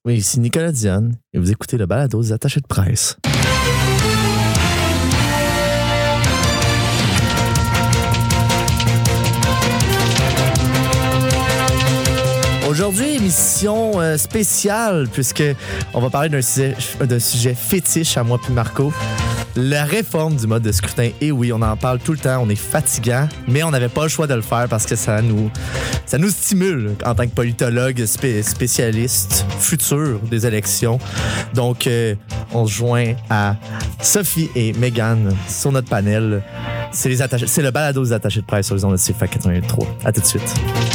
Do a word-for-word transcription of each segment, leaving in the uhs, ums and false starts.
Oui, ici Nicolas Dionne et vous écoutez le balado des attachés de presse. Aujourd'hui, émission euh, spéciale puisque on va parler d'un sujet, d'un sujet fétiche à moi puis Marco. La réforme du mode de scrutin. Et oui, on en parle tout le temps, on est fatigant, mais on n'avait pas le choix de le faire parce que ça nous, ça nous stimule en tant que politologue spé- spécialiste futur des élections. Donc, euh, on se joint à Sophie et Mégane sur notre panel. C'est, les attachés, c'est le balado des attachés de presse sur les ondes de C F A C quatre-vingt-trois. À tout de suite.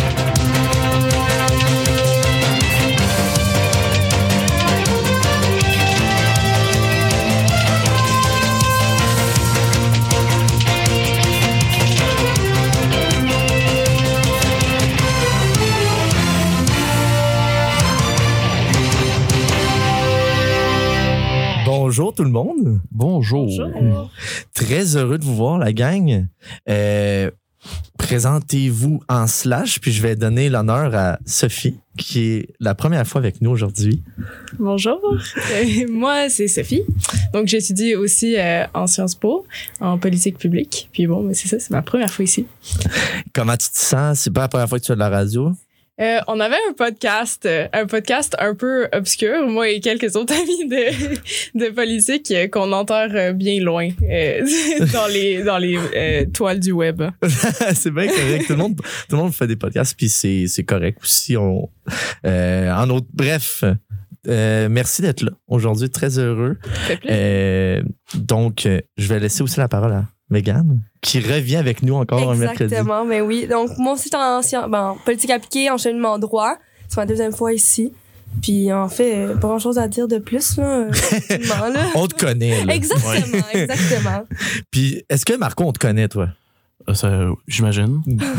Bonjour tout le monde. Bonjour. Bonjour. Très heureux de vous voir, la gang. Euh, présentez-vous en slash, puis je vais donner l'honneur à Sophie, qui est la première fois avec nous aujourd'hui. Bonjour. Euh, moi, c'est Sophie. Donc, j'étudie aussi euh, en Sciences Po, en politique publique. Puis bon, c'est ça, c'est ma première fois ici. Comment tu te sens? C'est pas la première fois que tu fais de la radio? Euh, on avait un podcast, euh, un podcast un peu obscur, moi et quelques autres amis de, de politique euh, qu'on enterre euh, bien loin euh, dans les, dans les euh, toiles du web. C'est bien correct. Tout le monde, tout le monde fait des podcasts, puis c'est, c'est correct aussi. On, euh, en autre, bref, euh, merci d'être là aujourd'hui. Très heureux. Ça fait plaisir. Euh, donc, euh, je vais laisser aussi la parole à Mégane, qui revient avec nous encore un mercredi. Exactement, mais oui. Donc, moi aussi, j'étais en, en ben, politique appliquée, enchaînement droit. C'est ma deuxième fois ici. Puis, en fait, euh, pas grand-chose à dire de plus, là. Rapidement, là. On te connaît, là. Exactement, Ouais. exactement. Puis, est-ce que Marco, on te connaît, toi? Euh, ça, j'imagine.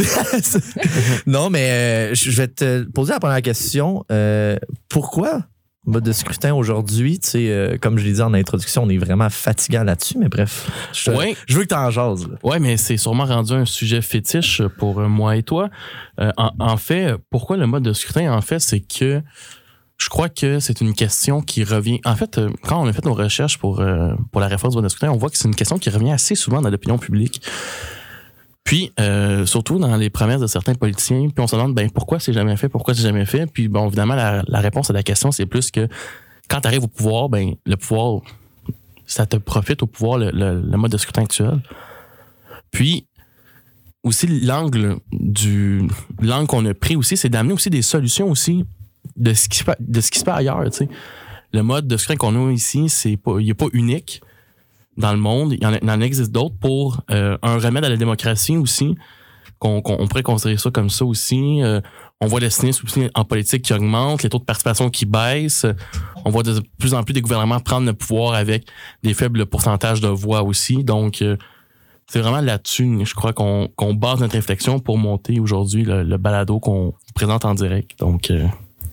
Non, mais euh, je vais te poser la première question. Euh, pourquoi mode de scrutin aujourd'hui? Tu sais, euh, comme je l'ai dit en introduction, on est vraiment fatigant là-dessus, mais bref, je, Ouais. je veux que tu en jases. Là. Ouais, mais c'est sûrement rendu un sujet fétiche pour euh, moi et toi. Euh, en, en fait, pourquoi le mode de scrutin? En fait, c'est que je crois que c'est une question qui revient. En fait, euh, quand on a fait nos recherches pour, euh, pour la réforme du mode de scrutin, on voit que c'est une question qui revient assez souvent dans l'opinion publique. Puis, euh, surtout dans les promesses de certains politiciens, puis on se demande, ben, pourquoi c'est jamais fait, pourquoi c'est jamais fait? Puis, bon, évidemment, la, la réponse à la question, c'est plus que quand tu arrives au pouvoir, ben, le pouvoir, ça te profite au pouvoir, le, le, le mode de scrutin actuel. Puis, aussi, l'angle du, l'angle qu'on a pris aussi, c'est d'amener aussi des solutions aussi de ce qui se, de ce qui se fait ailleurs, tu sais. Le mode de scrutin qu'on a ici, c'est pas, il est pas unique dans le monde. Il y en, a, il en existe d'autres pour euh, un remède à la démocratie aussi, qu'on, qu'on on pourrait considérer ça comme ça aussi. Euh, on voit le cynisme aussi en politique qui augmente, les taux de participation qui baissent. On voit de plus en plus des gouvernements prendre le pouvoir avec des faibles pourcentages de voix aussi. Donc, euh, c'est vraiment là-dessus, je crois, qu'on, qu'on base notre réflexion pour monter aujourd'hui le, le balado qu'on vous présente en direct. Donc... Euh,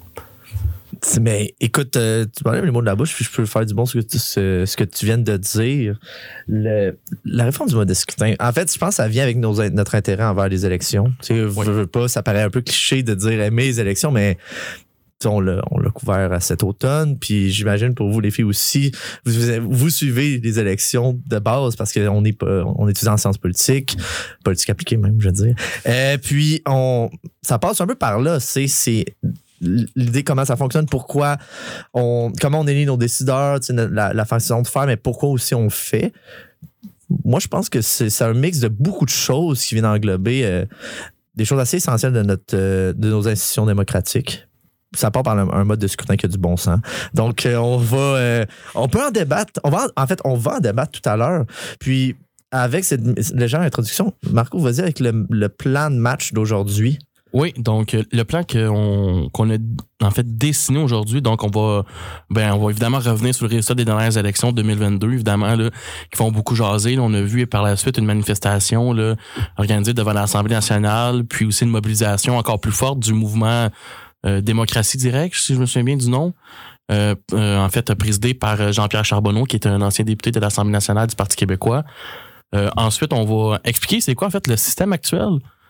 Mais écoute, euh, tu m'enlèves les mots de la bouche, puis je peux faire du bon ce que tu, ce, ce que tu viens de dire. Le, la réforme du mode de scrutin, en fait, je pense que ça vient avec nos, notre intérêt envers les élections. Tu sais, Oui. veux, veux pas, ça paraît un peu cliché de dire aimer les élections, mais tu sais, on l'a, on l'a couvert à cet automne, puis j'imagine pour vous, les filles aussi, vous, vous, vous suivez les élections de base parce qu'on est pas, on étudie en sciences politiques, politique appliquée même, je veux dire. Euh, puis, on, ça passe un peu par là, c'est, c'est l'idée comment ça fonctionne, pourquoi on, comment on élit nos décideurs, la, la façon de faire, mais pourquoi aussi on le fait. Moi, je pense que c'est, c'est un mix de beaucoup de choses qui viennent englober euh, des choses assez essentielles de notre euh, de nos institutions démocratiques. Ça part par un, un mode de scrutin qui a du bon sens. Donc, euh, on va, euh, on peut en débattre. On va, en, en fait, on va en débattre tout à l'heure. Puis, avec cette légère introduction, Marco, vas-y avec le, le plan de match d'aujourd'hui. Oui, donc euh, le plan qu'on, qu'on a en fait dessiné aujourd'hui, donc on va ben on va évidemment revenir sur le résultat des dernières élections deux mille vingt-deux, évidemment là, qui font beaucoup jaser. Là, on a vu par la suite une manifestation là, organisée devant l'Assemblée nationale, puis aussi une mobilisation encore plus forte du mouvement euh, Démocratie Directe, si je me souviens bien du nom. Euh, euh, en fait, présidé par Jean-Pierre Charbonneau, qui est un ancien député de l'Assemblée nationale du Parti québécois. Euh, ensuite, on va expliquer c'est quoi en fait le système actuel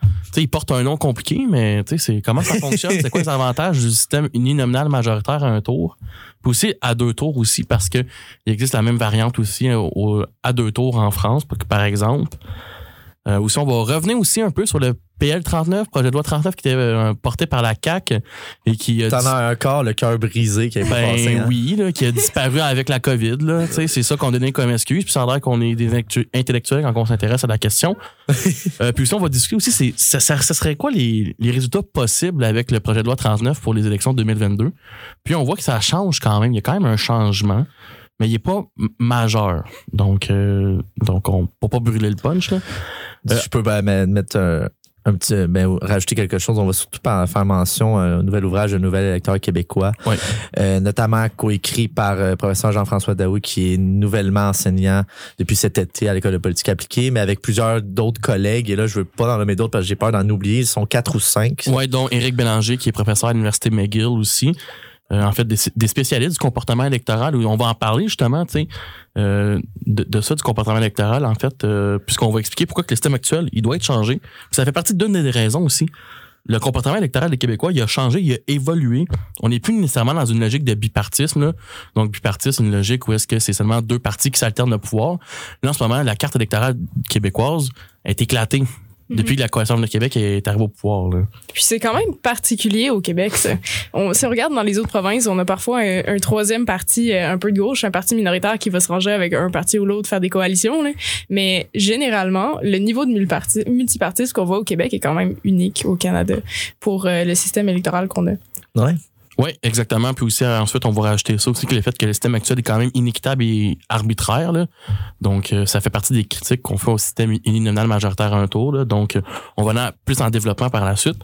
Tu sais, ils portent un nom compliqué, mais tu sais, c'est comment ça fonctionne, c'est quoi les avantages du système uninominal majoritaire à un tour, puis aussi à deux tours aussi, parce que il existe la même variante aussi au, au, à deux tours en France, par exemple. Euh, aussi, on va revenir aussi un peu sur le P L trente-neuf, projet de loi trente-neuf qui était euh, porté par la C A Q et qui... T'en as encore le cœur brisé qui est ben, passé. Hein? Oui, là, qui a disparu avec la COVID. Là, c'est ça qu'on donnait comme excuse. Puis ça a l'air qu'on est des intellectuels quand on s'intéresse à la question. euh, puis aussi, on va discuter aussi, c'est, ça, ça, ça serait quoi les, les résultats possibles avec le projet de loi trente-neuf pour les élections de deux mille vingt-deux. Puis on voit que ça change quand même. Il y a quand même un changement. Mais il n'est pas m- majeur. Donc, euh, donc on ne peut pas brûler le punch. Là. Euh, Je peux ben, mettre un, un petit, ben, rajouter quelque chose. On va surtout faire mention à un nouvel ouvrage, un nouvel électeur québécois, oui. euh, notamment coécrit par le euh, professeur Jean-François Daoui, qui est nouvellement enseignant depuis cet été à l'École de politique appliquée, mais avec plusieurs d'autres collègues. Et là, je ne veux pas en nommer d'autres parce que j'ai peur d'en oublier. Ils sont quatre ou cinq. Oui, dont Éric Bélanger, qui est professeur à l'Université McGill aussi. Euh, en fait, des, des spécialistes du comportement électoral, où on va en parler justement, tu sais, euh, de, de ça, du comportement électoral, en fait, euh, puisqu'on va expliquer pourquoi que le système actuel, il doit être changé. Puis ça fait partie d'une des raisons aussi. Le comportement électoral des Québécois, il a changé, il a évolué. On n'est plus nécessairement dans une logique de bipartisme, là. Donc, bipartisme, c'est une logique où est-ce que c'est seulement deux partis qui s'alternent le pouvoir. Là, en ce moment, la carte électorale québécoise est éclatée. Depuis que la Coalition de Québec est arrivée au pouvoir. Là. Puis c'est quand même particulier au Québec, ça. On, si on regarde dans les autres provinces, on a parfois un, un troisième parti un peu de gauche, un parti minoritaire qui va se ranger avec un parti ou l'autre, faire des coalitions. Là. Mais généralement, le niveau de multiparti, multipartisme qu'on voit au Québec est quand même unique au Canada pour euh, le système électoral qu'on a. Ouais. Oui, exactement. Puis aussi, ensuite, on va rajouter ça aussi, que le fait que le système actuel est quand même inéquitable et arbitraire. Là. Donc, euh, ça fait partie des critiques qu'on fait au système uninominal majoritaire à un tour. Là. Donc, euh, on va aller plus en développement par la suite.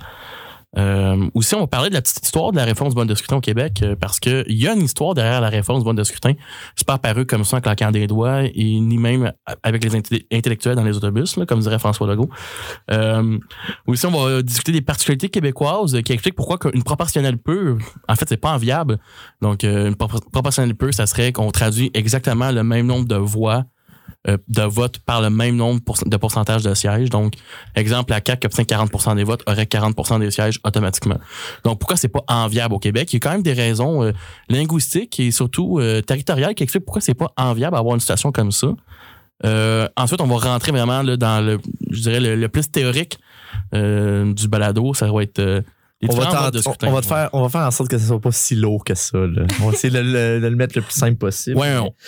Euh, aussi, on va parler de la petite histoire de la réforme du mode de scrutin au Québec, euh, parce que il y a une histoire derrière la réforme du mode de scrutin. C'est pas apparu comme ça en claquant des doigts, et ni même avec les inté- intellectuels dans les autobus, là, comme dirait François Legault. Euh, aussi, on va discuter des particularités québécoises qui expliquent pourquoi une proportionnelle pure, en fait, c'est pas enviable. Donc, euh, une pro- proportionnelle pure, ça serait qu'on traduit exactement le même nombre de voix de votes par le même nombre de pourcentage de sièges. Donc, exemple, la C A Q qui obtient quarante pour cent des votes aurait quarante pour cent des sièges automatiquement. Donc, pourquoi c'est pas enviable au Québec? Il y a quand même des raisons euh, linguistiques et surtout euh, territoriales qui expliquent pourquoi c'est pas enviable d'avoir une situation comme ça. Euh, ensuite, on va rentrer vraiment là, dans le, je dirais, le, le plus théorique euh, du balado. Ça va être... Euh, On va, tenter, on, on, va te faire, on va faire en sorte que ce soit pas si lourd que ça. Là. On va essayer de le, de le mettre le plus simple possible. Ouais, on...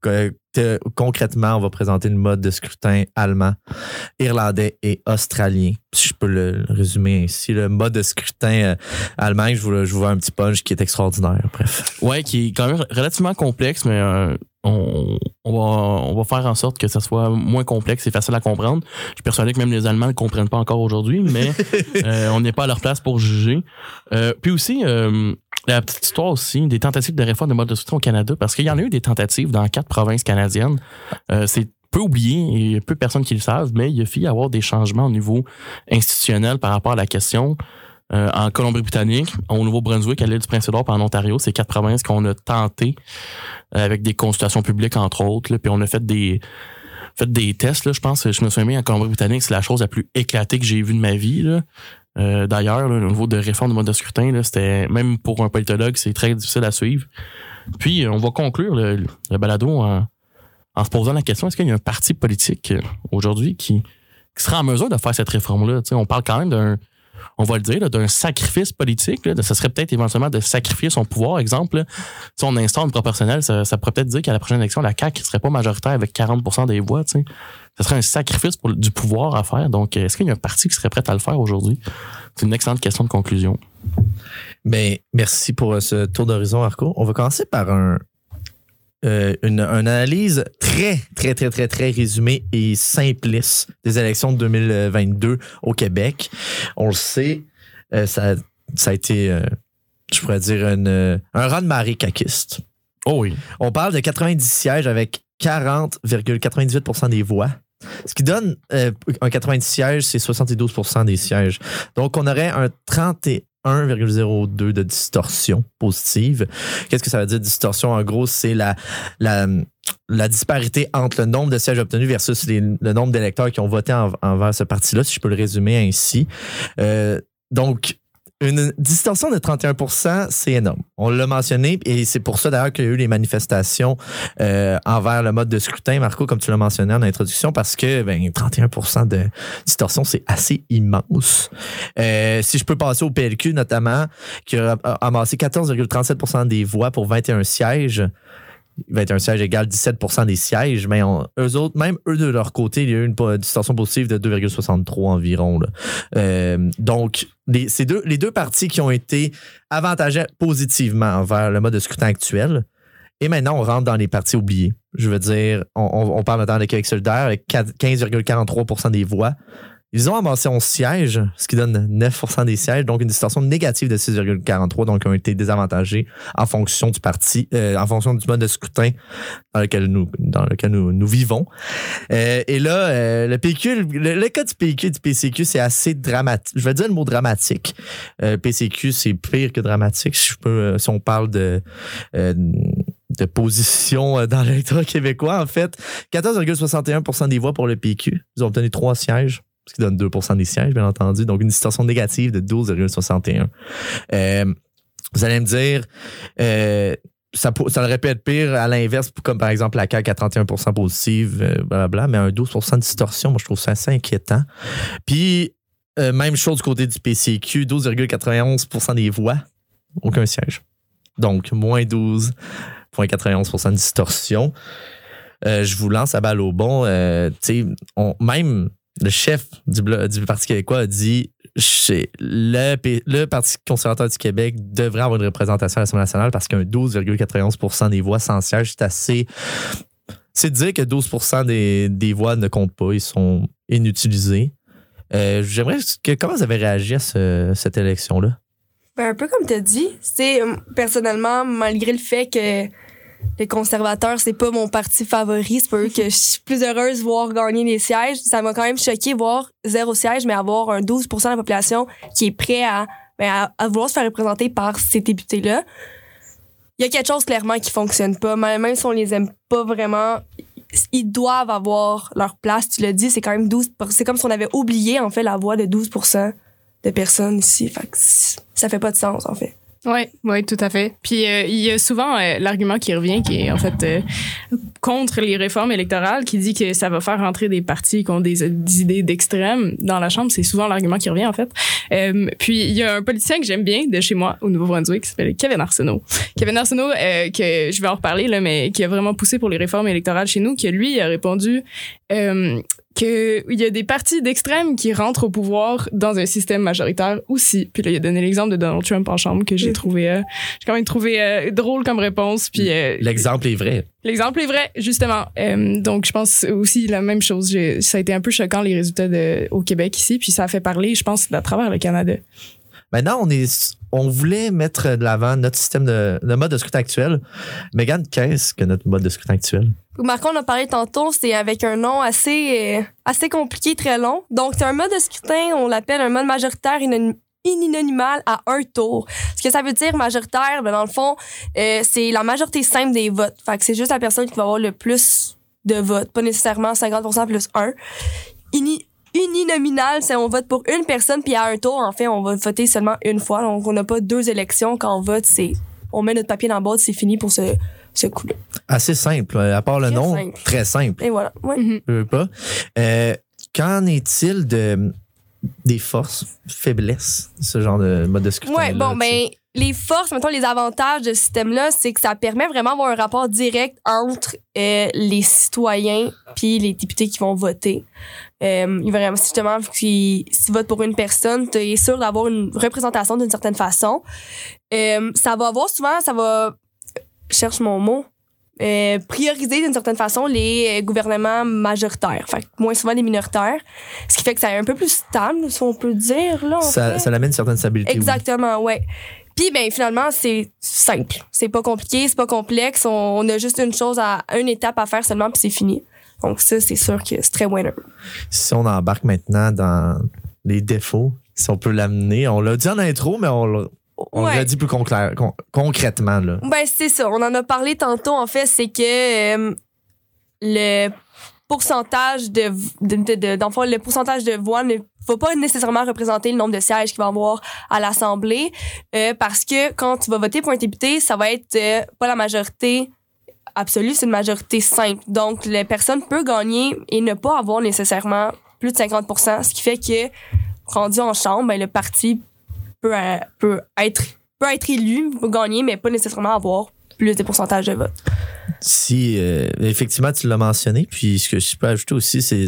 que, concrètement, on va présenter le mode de scrutin allemand, irlandais et australien. Si je peux le résumer ainsi. Le mode de scrutin euh, allemand, je vous, je vous vois un petit punch qui est extraordinaire. Bref. Ouais, qui est quand même relativement complexe, mais euh, on, on, va, on va faire en sorte que ça soit moins complexe et facile à comprendre. Je suis persuadé que même les Allemands ne le comprennent pas encore aujourd'hui, mais euh, on n'est pas à leur place pour juger. Euh, puis aussi, euh, la petite histoire aussi des tentatives de réforme de mode de scrutin au Canada, parce qu'il y en a eu des tentatives dans quatre provinces canadiennes. Euh, c'est peu oublié et peu de personnes qui le savent, mais il a fallu avoir des changements au niveau institutionnel par rapport à la question. Euh, en Colombie-Britannique, au Nouveau-Brunswick, à l'île du Prince-Édouard, puis en Ontario, c'est quatre provinces qu'on a tenté euh, avec des consultations publiques, entre autres, là, puis on a fait des fait des tests, là, je pense. Je me souviens bien, en Colombie-Britannique, c'est la chose la plus éclatée que j'ai vue de ma vie, là. Euh, d'ailleurs, là, au niveau de réforme du mode de scrutin, là, c'était, même pour un politologue, c'est très difficile à suivre. Puis, on va conclure le, le balado en, en se posant la question, est-ce qu'il y a un parti politique euh, aujourd'hui qui, qui sera en mesure de faire cette réforme-là? T'sais, on parle quand même d'un, on va le dire, là, d'un sacrifice politique. Là, ça serait peut-être éventuellement de sacrifier son pouvoir. Exemple, là, si on instaure une proportionnelle, ça, ça pourrait peut-être dire qu'à la prochaine élection, la C A Q ne serait pas majoritaire avec quarante pour cent des voix. T'sais. Ça serait un sacrifice pour, du pouvoir à faire. Donc, est-ce qu'il y a un parti qui serait prêt à le faire aujourd'hui? C'est une excellente question de conclusion. Bien, merci pour ce tour d'horizon, Arco. On va commencer par un, euh, une, une analyse très, très, très, très, très résumée et simpliste des élections de deux mille vingt-deux au Québec. On le sait, euh, ça, ça a été, euh, je pourrais dire, une, un raz-de-marée caquiste. Oh oui. On parle de quatre-vingt-dix sièges avec quarante virgule quatre-vingt-dix-huit pour cent des voix. Ce qui donne euh, un quatre-vingt-dix sièges, c'est soixante-douze pour cent des sièges. Donc, on aurait un trente et un virgule zéro deux de distorsion positive. Qu'est-ce que ça veut dire distorsion? En gros, c'est la, la, la disparité entre le nombre de sièges obtenus versus les, le nombre d'électeurs qui ont voté en, envers ce parti-là, si je peux le résumer ainsi. Euh, donc, une distorsion de trente et un pour cent, c'est énorme. On l'a mentionné et c'est pour ça d'ailleurs qu'il y a eu les manifestations euh, envers le mode de scrutin, Marco, comme tu l'as mentionné en introduction, parce que ben, trente et un pour cent de distorsion, c'est assez immense. Euh, si je peux passer au P L Q notamment, qui a amassé quatorze virgule trente-sept pour cent des voix pour vingt et un sièges. vingt et un sièges égale dix-sept pour cent des sièges, mais on, eux autres, même eux de leur côté, il y a eu une distorsion positive de deux virgule soixante-trois environ. Là. Euh, donc, les, c'est deux, les deux partis qui ont été avantagés positivement envers le mode de scrutin actuel. Et maintenant, on rentre dans les partis oubliés. Je veux dire, on, on, on parle maintenant de Québec solidaire avec quinze virgule quarante-trois pour cent des voix. Ils ont amassé onze sièges, ce qui donne neuf pour cent des sièges, donc une distorsion négative de six virgule quarante-trois, donc ils ont été désavantagés en fonction du parti, euh, en fonction du mode de scrutin dans lequel nous, dans lequel nous, nous vivons. Euh, et là, euh, le P Q, le, le cas du P Q et du P C Q, c'est assez dramatique. Je vais dire le mot dramatique. Euh, P C Q, c'est pire que dramatique, si je peux, euh, si on parle de, euh, de position dans l'électorat québécois. En fait, quatorze virgule soixante et un pour cent des voix pour le P Q. Ils ont obtenu trois sièges. Ce qui donne deux pour cent des sièges, bien entendu. Donc, une distorsion négative de douze virgule soixante et un. Euh, vous allez me dire, euh, ça, ça aurait pu être pire à l'inverse, comme par exemple la C A Q à trente et un pour cent positive, euh, blablabla, mais un douze pour cent de distorsion, moi, je trouve ça assez inquiétant. Puis, euh, même chose du côté du P C Q, douze virgule quatre-vingt-onze pour cent des voix, aucun siège. Donc, moins douze virgule quatre-vingt-onze pour cent de distorsion. Euh, je vous lance la balle au bon. Euh, tu sais, on, même... Le chef du, du Parti québécois a dit que le, le Parti conservateur du Québec devrait avoir une représentation à l'Assemblée nationale parce qu'un douze virgule quatre-vingt-onze pour cent des voix sans siège, c'est assez... C'est de dire que douze pour cent des, des voix ne comptent pas, ils sont inutilisés. Euh, j'aimerais que comment vous avez réagi à ce, cette élection-là? Ben, un peu comme tu as dit. C'est, personnellement, malgré le fait que les conservateurs, c'est pas mon parti favori. C'est pas eux que je suis plus heureuse de voir gagner des sièges. Ça m'a quand même choqué voir zéro siège, mais avoir un douze pour cent de la population qui est prêt à, ben, à, à vouloir se faire représenter par ces députés-là. Il y a quelque chose clairement qui fonctionne pas. Même si on les aime pas vraiment, ils doivent avoir leur place. Tu l'as dit, c'est quand même douze. C'est comme si on avait oublié, en fait, la voix de douze pour cent de personnes ici. Fait que ça fait pas de sens, en fait. Oui, oui, tout à fait. Puis euh, il y a souvent euh, l'argument qui revient, qui est en fait euh, contre les réformes électorales, qui dit que ça va faire rentrer des partis qui ont des, des idées d'extrême dans la Chambre. C'est souvent l'argument qui revient, en fait. Euh, puis il y a un politicien que j'aime bien de chez moi, au Nouveau-Brunswick, qui s'appelle Kevin Arsenault. Kevin Arsenault, euh, que je vais en reparler, là, mais qui a vraiment poussé pour les réformes électorales chez nous, que lui a répondu... Euh, qu'il y a des partis d'extrême qui rentrent au pouvoir dans un système majoritaire aussi. Puis là, il a donné l'exemple de Donald Trump en chambre que j'ai mmh. trouvé, euh, j'ai quand même trouvé euh, drôle comme réponse. Puis euh, l'exemple est vrai. L'exemple est vrai, justement. Euh, donc, je pense aussi la même chose. J'ai, ça a été un peu choquant, les résultats de, au Québec ici. Puis ça a fait parler, je pense, à travers le Canada. Maintenant, on est, on voulait mettre de l'avant notre système de, le mode de scrutin actuel. Mégane, qu'est-ce que notre mode de scrutin actuel? Marco, on a parlé tantôt, c'est avec un nom assez, euh, assez compliqué, très long. Donc, c'est un mode de scrutin, on l'appelle un mode majoritaire uninominal à un tour. Ce que ça veut dire majoritaire, ben, dans le fond, euh, c'est la majorité simple des votes. Fait que c'est juste la personne qui va avoir le plus de votes, pas nécessairement cinquante pour cent plus un. Uni- Uninominal, c'est on vote pour une personne, puis à un tour, en fait, on va voter seulement une fois. Donc, on n'a pas deux élections. Quand on vote, c'est on met notre papier dans la boîte, c'est fini pour ce, ce coup-là. Assez simple. À part le très nom, simple. Très simple. Et voilà. Ouais. Mm-hmm. Je veux pas. Euh, qu'en est-il de, des forces, faiblesses, ce genre de mode de scrutin? Oui, bon, ben, les forces, mettons, les avantages de ce système-là, c'est que ça permet vraiment d'avoir un rapport direct entre euh, les citoyens puis les députés qui vont voter. Euh, il va vraiment, justement, s'ils si votent pour une personne, tu es sûr d'avoir une représentation d'une certaine façon. Euh, ça va avoir souvent, ça va, je cherche mon mot, euh, prioriser d'une certaine façon les euh, gouvernements majoritaires. Fait que moins souvent les minoritaires. Ce qui fait que ça est un peu plus stable, si on peut dire, là. Ça, ça l'amène une certaine stabilité. Exactement, oui. Ouais. Puis, ben, finalement, c'est simple. C'est pas compliqué, c'est pas complexe. On, on a juste une chose à, une étape à faire seulement, puis c'est fini. Donc, ça, c'est sûr que c'est très winner. Si on embarque maintenant dans les défauts si on peut l'amener. On l'a dit en intro, mais on l'a, on Ouais. l'a dit plus concla- con- concrètement. Là. Ben, c'est ça. On en a parlé tantôt, en fait, c'est que euh, le pourcentage de, de, de, de- dans le fond, le pourcentage de voix ne va pas nécessairement représenter le nombre de sièges qu'il va y avoir à l'Assemblée, euh, parce que quand tu vas voter pour un député, ça va être euh, pas la majorité absolue, c'est une majorité simple. Donc, la personne peut gagner et ne pas avoir nécessairement plus de cinquante pour cent, ce qui fait que, rendu en chambre, ben, le parti peut, euh, peut être peut être élu, peut gagner, mais pas nécessairement avoir plus de pourcentage de vote. Si, euh, effectivement, tu l'as mentionné, puis ce que je peux ajouter aussi, c'est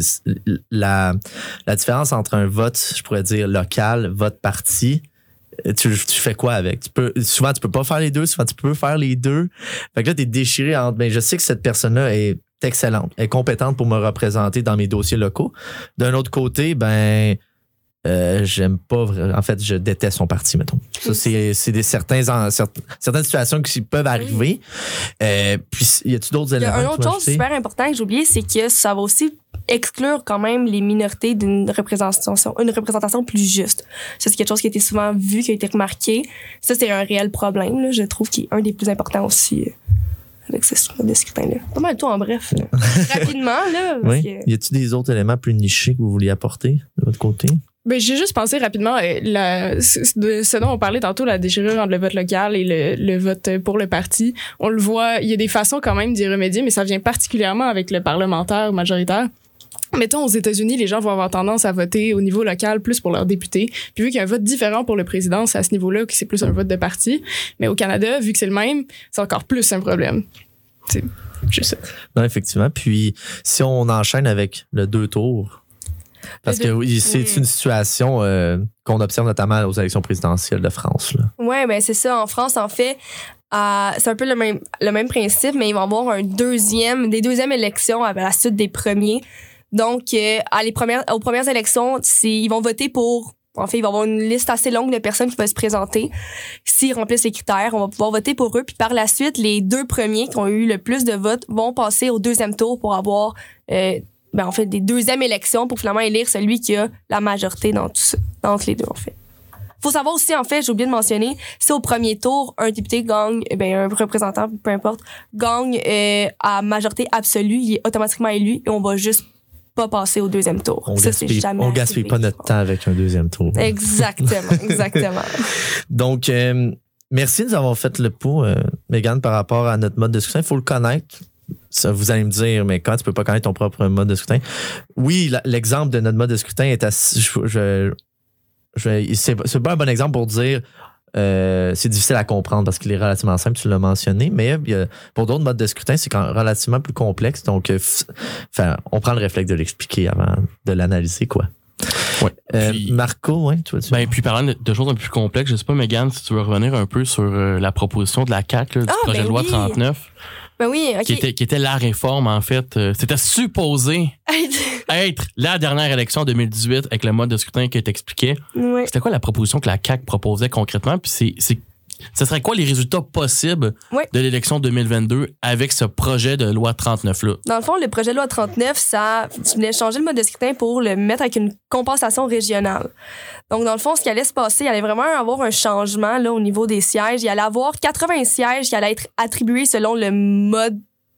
la, la différence entre un vote, je pourrais dire, local, vote parti. Tu, tu fais quoi avec? Tu peux, souvent, tu peux pas faire les deux, souvent, tu peux faire les deux. Fait que là, t'es déchiré entre, ben, je sais que cette personne-là est excellente, est compétente pour me représenter dans mes dossiers locaux. D'un autre côté, ben, Euh, j'aime pas vraiment. En fait, je déteste son parti, mettons. Ça, c'est, c'est des certains, en, certes- certaines situations qui peuvent arriver. Euh, puis, y a-tu d'autres Il y éléments? a une que tu autre veux chose ajouter? super importante que j'ai oublié, c'est que ça va aussi exclure quand même les minorités d'une représentation, une représentation plus juste. Ça, c'est quelque chose qui a été souvent vu, qui a été remarqué. Ça, c'est un réel problème, là, je trouve, qui est un des plus importants aussi euh, avec ce système de scrutin-là. Pas mal tout en bref. là. Rapidement, là. Parce Oui. que... Y a-tu des autres éléments plus nichés que vous vouliez apporter de votre côté? Ben, j'ai juste pensé rapidement euh, la, c- de ce dont on parlait tantôt, la déchirure entre le vote local et le, le vote pour le parti. On le voit, il y a des façons quand même d'y remédier, mais ça vient particulièrement avec le parlementaire majoritaire. Mettons, aux États-Unis, les gens vont avoir tendance à voter au niveau local plus pour leurs députés. Puis vu qu'il y a un vote différent pour le président, c'est à ce niveau-là que c'est plus un vote de parti. Mais au Canada, vu que c'est le même, c'est encore plus un problème. C'est juste ça. Non, effectivement. Puis, si on enchaîne avec le deux tours, parce que oui, c'est oui. une situation euh, qu'on observe notamment aux élections présidentielles de France. Là. Ouais, ben c'est ça. En France, en fait, euh, c'est un peu le même, le même principe, mais ils vont avoir un deuxième, des deuxièmes élections à la suite des premiers. Donc, euh, à les premières, aux premières élections, c'est, ils vont voter pour... En fait, il va y avoir une liste assez longue de personnes qui vont se présenter. S'ils remplissent les critères, on va pouvoir voter pour eux. Puis par la suite, les deux premiers qui ont eu le plus de votes vont passer au deuxième tour pour avoir... Euh, ben, en fait, des deuxièmes élections pour finalement élire celui qui a la majorité dans tout ça, dans entre les deux, en fait. Faut savoir aussi, en fait, j'ai oublié de mentionner, si au premier tour, un député gagne, eh ben, un représentant, peu importe, gagne euh, à majorité absolue, il est automatiquement élu et on va juste pas passer au deuxième tour. On Ça, c'est gaspille, jamais on gaspille arrivé. pas notre temps avec un deuxième tour. Exactement, exactement. Donc, euh, merci de nous avoir fait le pot, euh, Mégane, par rapport à notre mode de scrutin. Il faut le connaître. Ça, vous allez me dire, mais quand tu peux pas connaître ton propre mode de scrutin? Oui, la- l'exemple de notre mode de scrutin est assez. Je, je, je- c'est, c'est pas un bon exemple pour dire euh, c'est difficile à comprendre parce qu'il est relativement simple, tu l'as mentionné, mais il y a- pour d'autres modes de scrutin, c'est quand relativement plus complexe. Donc, euh, f- enfin, on prend le réflexe de l'expliquer avant de l'analyser, quoi. Ouais. Euh, Puis- Marco, ouais, tu vois. Ben, puis parlant de, de choses un peu plus complexes, je sais pas, Mégane, si tu veux revenir un peu sur euh, la proposition de la C A Q, là, du Ah, projet ben de loi oui. trente-neuf, Ben oui, OK. qui, était, qui était la réforme, en fait. Euh, c'était supposé être la dernière élection en deux mille dix-huit avec le mode de scrutin que t'expliquais. ouais. C'était quoi la proposition que la C A Q proposait concrètement? Puis c'est, c'est, ce serait quoi les résultats possibles Ouais. de l'élection deux mille vingt-deux avec ce projet de loi trente-neuf-là? Dans le fond, le projet de loi trente-neuf, ça venait changer le mode de scrutin pour le mettre avec une compensation régionale. Donc, dans le fond, ce qui allait se passer, il allait vraiment avoir un changement là, au niveau des sièges. Il allait avoir quatre-vingts sièges qui allaient être attribués selon le mode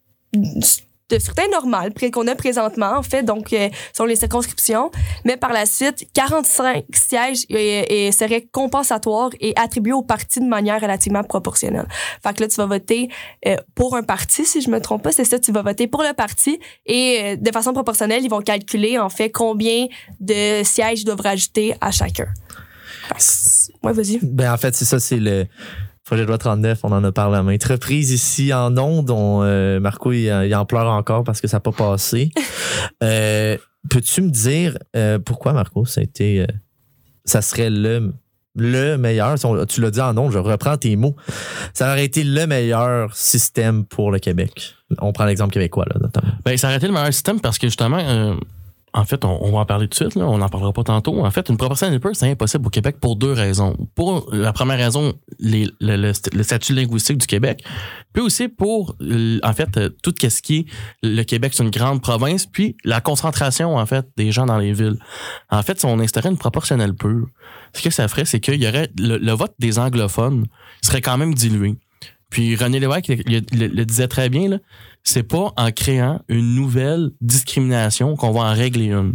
de scrutin normal pré- qu'on a présentement, en fait, donc euh, selon les circonscriptions. Mais par la suite, quarante-cinq sièges euh, euh, seraient compensatoires et attribués au parti de manière relativement proportionnelle. Fait que là, tu vas voter euh, pour un parti, si je me trompe pas, c'est ça, tu vas voter pour le parti et euh, de façon proportionnelle, ils vont calculer, en fait, combien de sièges ils doivent rajouter à chacun. Fait que c'est- ouais, vas-y. Ben, en fait, c'est ça, c'est le projet de loi trente-neuf. On en a parlé à maintes reprises ici en ondes. On, euh, Marco, il, il en pleure encore parce que ça n'a pas passé. euh, peux-tu me dire euh, pourquoi, Marco, ça a été, euh, ça serait le, le meilleur, si on- tu l'as dit en ondes, je reprends tes mots, ça aurait été le meilleur système pour le Québec. On prend l'exemple québécois, là, notamment. Ben, ça aurait été le meilleur système parce que justement, euh, en fait, on, on va en parler tout de suite, là, on n'en parlera pas tantôt. En fait, une proportionnelle peur, c'est impossible au Québec pour deux raisons. Pour la première raison, les, le, le, le statut linguistique du Québec, puis aussi pour, en fait, tout ce qui est le Québec, c'est une grande province, puis la concentration, en fait, des gens dans les villes. En fait, si on instaurait une proportionnelle pure, ce que ça ferait, c'est qu'il y aurait le, le vote des anglophones serait quand même dilué. Puis René Lévesque le, le, le disait très bien, là, c'est pas en créant une nouvelle discrimination qu'on va en régler une.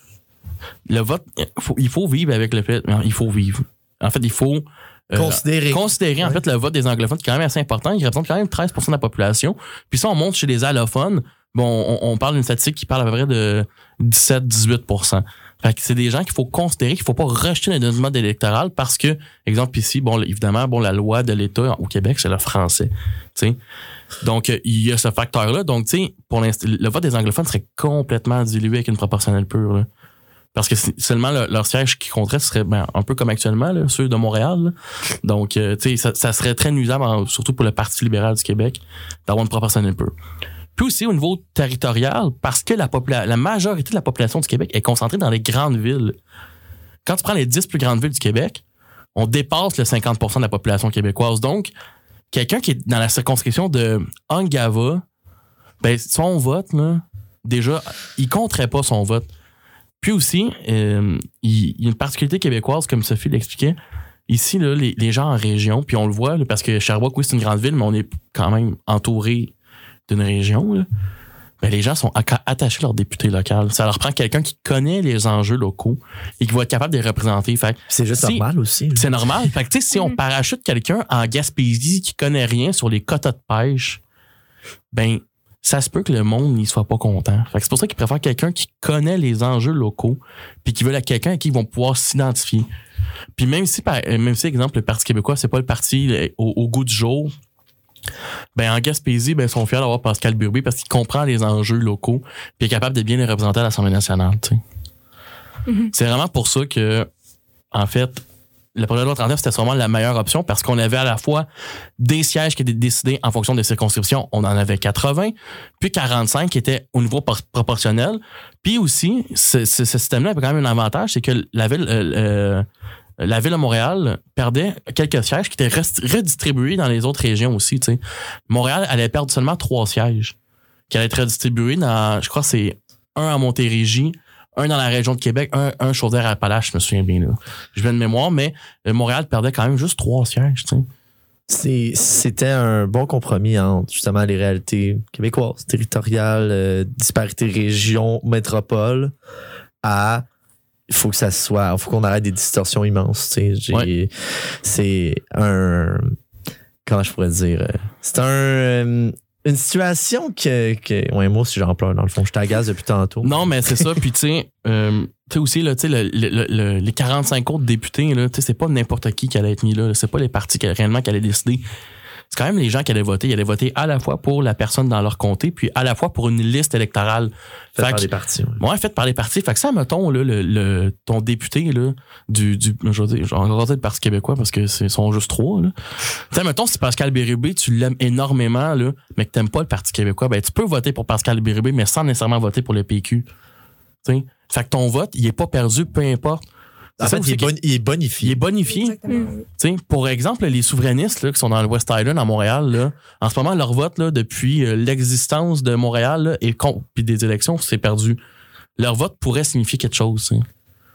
Le vote, faut, il faut vivre avec le fait, il faut vivre. En fait, il faut euh, considérer, considérer en ouais. fait le vote des anglophones qui est quand même assez important, il représente quand même treize pour cent de la population. Puis si on monte chez les allophones, bon, on, on parle d'une statistique qui parle à peu près de dix-sept à dix-huit pour cent. Fait que c'est des gens qu'il faut considérer, qu'il faut pas rejeter notre mode électoral parce que, exemple ici, bon, évidemment, bon, la loi de l'État au Québec, c'est le français. T'sais. Donc, il y a ce facteur-là. Donc, tu sais, pour l'instant, le vote des anglophones serait complètement dilué avec une proportionnelle pure, là. Parce que seulement le, leur siège qui compterait serait ben, un peu comme actuellement, là, ceux de Montréal. Là. Donc, euh, tu sais, ça, ça serait très nuisable, en, surtout pour le Parti libéral du Québec, d'avoir une proportionnelle pure. Puis aussi au niveau territorial, parce que la, popula- la majorité de la population du Québec est concentrée dans les grandes villes. Quand tu prends les dix plus grandes villes du Québec, on dépasse le cinquante pour cent de la population québécoise. Donc, quelqu'un qui est dans la circonscription de Ungava, ben, son vote, là, déjà, il compterait pas son vote. Puis aussi, euh, il, il y a une particularité québécoise, comme Sophie l'expliquait. Ici, là, les, les gens en région, puis on le voit, là, parce que Sherbrooke, oui, c'est une grande ville, mais on est quand même entouré d'une région, là, ben les gens sont attachés à leurs députés locaux. Ça leur prend quelqu'un qui connaît les enjeux locaux et qui va être capable de les représenter. Fait, c'est juste si, normal aussi. C'est normal. Fait que, si on parachute quelqu'un en Gaspésie qui connaît rien sur les quotas de pêche, ben ça se peut que le monde n'y soit pas content. Fait que c'est pour ça qu'ils préfèrent quelqu'un qui connaît les enjeux locaux puis qui veut quelqu'un à qui ils vont pouvoir s'identifier. Puis même si, par, même si, exemple, le Parti québécois, c'est pas le parti au, au goût du jour, ben en Gaspésie, ben ils sont fiers d'avoir Pascal Bérubé parce qu'il comprend les enjeux locaux puis est capable de bien les représenter à l'Assemblée nationale. Tu sais. Mm-hmm. C'est vraiment pour ça que, en fait, le projet de loi trente-neuf, c'était sûrement la meilleure option parce qu'on avait à la fois des sièges qui étaient décidés en fonction des circonscriptions, on en avait quatre-vingts, puis quarante-cinq qui étaient au niveau por- proportionnel. Puis aussi, ce, ce, ce système-là avait quand même un avantage, c'est que la ville... Euh, euh, la ville de Montréal perdait quelques sièges qui étaient rest- redistribués dans les autres régions aussi. T'sais. Montréal allait perdre seulement trois sièges qui allaient être redistribués dans, je crois que c'est un à Montérégie, un dans la région de Québec, un, un Chaudière-Appalaches, je me souviens bien. Là. Je viens de mémoire, mais Montréal perdait quand même juste trois sièges. C'est, c'était un bon compromis entre justement les réalités québécoises, territoriales, euh, disparité région, métropole, à il faut que ça soit, il faut qu'on arrête des distorsions immenses. Tu sais, j'ai, ouais. C'est un, comment je pourrais dire, c'est un, une situation que, que ouais, moi aussi j'en pleure dans le fond, je t'agace depuis tantôt. Non, mais c'est ça. Puis tu sais, euh, tu sais aussi là, tu sais, le, le, le, les quarante-cinq autres députés là, tu sais, c'est pas n'importe qui qui allait être mis là, c'est pas les partis qui réellement qui allaient décider. C'est quand même les gens qui allaient voter. Ils allaient voter à la fois pour la personne dans leur comté, puis à la fois pour une liste électorale. Faite par les partis. Ouais, ouais faite par les partis. Fait que ça, mettons, là, le, le, ton député, là, du, du, je veux dire, je vais encore dire le Parti québécois parce que c'est, sont juste trois, là. Tu sais, mettons, si Pascal Bérubé, tu l'aimes énormément, là, mais que t'aimes pas le Parti québécois, ben, tu peux voter pour Pascal Bérubé, mais sans nécessairement voter pour le P Q. Tu sais. Fait que ton vote, il est pas perdu, peu importe. En fait, il est, bon, il est bonifié. Il est bonifié. Mm. Pour exemple, les souverainistes là, qui sont dans le West Island à Montréal, là, en ce moment, leur vote là, depuis euh, l'existence de Montréal là, et puis des élections, c'est perdu. Leur vote pourrait signifier quelque chose. T'sais.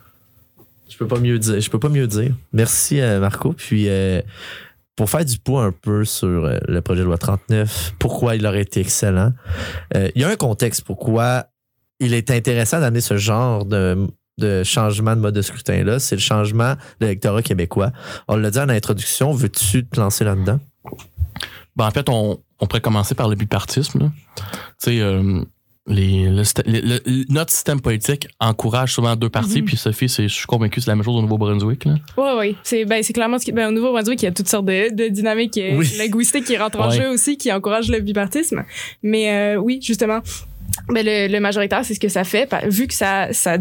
Je peux pas mieux dire. Je peux pas mieux dire. Merci euh, Marco. Puis euh, pour faire du poids un peu sur euh, le projet de loi trente-neuf, pourquoi il aurait été excellent. Euh, il y a un contexte pourquoi il est intéressant d'amener ce genre de de changement de mode de scrutin-là, c'est le changement de l'électorat québécois. On l'a dit en introduction, veux-tu te lancer là-dedans? Ben, en fait, on, on pourrait commencer par le bipartisme. Tu sais, euh, les, le, le, le, notre système politique encourage souvent deux partis, mm-hmm. puis Sophie, c'est, je suis convaincu que c'est la même chose au Nouveau-Brunswick. Là. Oui, oui. C'est, ben, c'est clairement ce qui. Ben, au Nouveau-Brunswick, il y a toutes sortes de, de dynamiques oui. linguistiques qui rentrent en ouais. jeu aussi, qui encouragent le bipartisme. Mais euh, oui, justement. Ben le, le majoritaire, c'est ce que ça fait. Vu que ça, ça,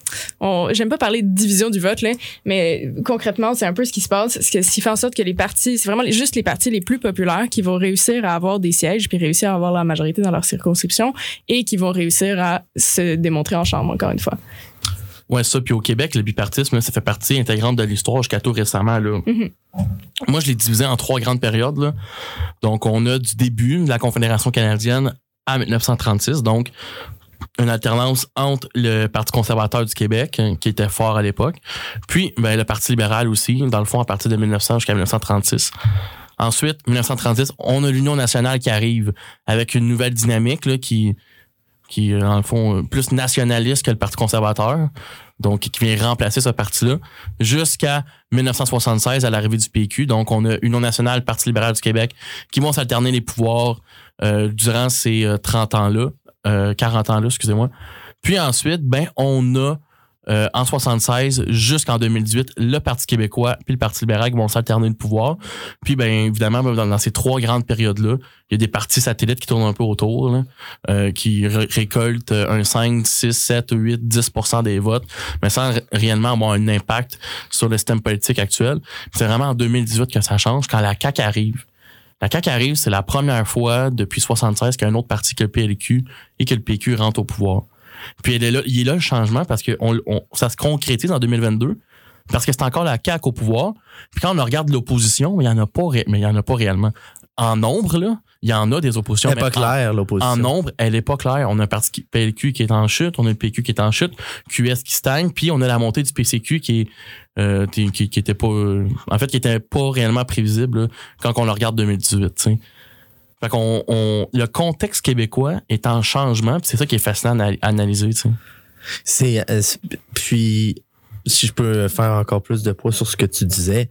on, j'aime pas parler de division du vote là, mais concrètement, c'est un peu ce qui se passe. Ce qui fait en sorte que les partis, c'est vraiment les, juste les partis les plus populaires qui vont réussir à avoir des sièges puis réussir à avoir la majorité dans leur circonscription et qui vont réussir à se démontrer en chambre encore une fois. Ouais, ça. Puis au Québec, le bipartisme, là, ça fait partie intégrante de l'histoire jusqu'à tout récemment. Là. Mm-hmm. Moi, je l'ai divisé en trois grandes périodes. Là. Donc, on a du début de la Confédération canadienne à dix-neuf cent trente-six, donc une alternance entre le Parti conservateur du Québec, qui était fort à l'époque, puis ben, le Parti libéral aussi, dans le fond, à partir de mille neuf cents jusqu'à dix-neuf cent trente-six. Ensuite, mille neuf cent trente-six, on a l'Union nationale qui arrive avec une nouvelle dynamique là, qui, qui est, dans le fond, plus nationaliste que le Parti conservateur, donc qui vient remplacer ce parti-là, jusqu'à dix-neuf cent soixante-seize, à l'arrivée du P Q. Donc, on a Union nationale, Parti libéral du Québec, qui vont s'alterner les pouvoirs euh, durant ces euh, trente ans-là, euh, quarante ans-là, excusez-moi. Puis ensuite, ben, on a euh, en soixante-seize jusqu'en deux mille dix-huit le Parti québécois puis le Parti libéral qui vont s'alterner le pouvoir. Puis ben évidemment, dans, dans ces trois grandes périodes-là, il y a des partis satellites qui tournent un peu autour, là, euh, qui ré- récoltent un cinq, six, sept, huit, dix pour cent des votes, mais sans r- réellement avoir un impact sur le système politique actuel. Puis c'est vraiment en deux mille dix-huit que ça change, quand la C A Q arrive. La C A Q arrive, c'est la première fois depuis soixante-seize qu'il y a un autre parti que le P L Q et que le P Q rentre au pouvoir. Puis il est là, il est là le changement parce que on, on, ça se concrétise en deux mille vingt-deux parce que c'est encore la C A Q au pouvoir. Puis quand on regarde l'opposition, il y en a pas, ré, mais il y en a pas réellement. En nombre, là, il y en a des oppositions. Elle n'est pas claire, l'opposition. En nombre, elle est pas claire. On a un parti P L Q qui est en chute, on a le P Q qui est en chute, Q S qui stagne, puis on a la montée du P C Q qui est euh, qui, qui était pas, euh, en fait, qui était pas réellement prévisible là, quand on le regarde deux mille dix-huit. T'sais. Fait qu'on, on, le contexte québécois est en changement, puis c'est ça qui est fascinant à analyser. T'sais. C'est, euh, c'est puis si je peux faire encore plus de poids sur ce que tu disais,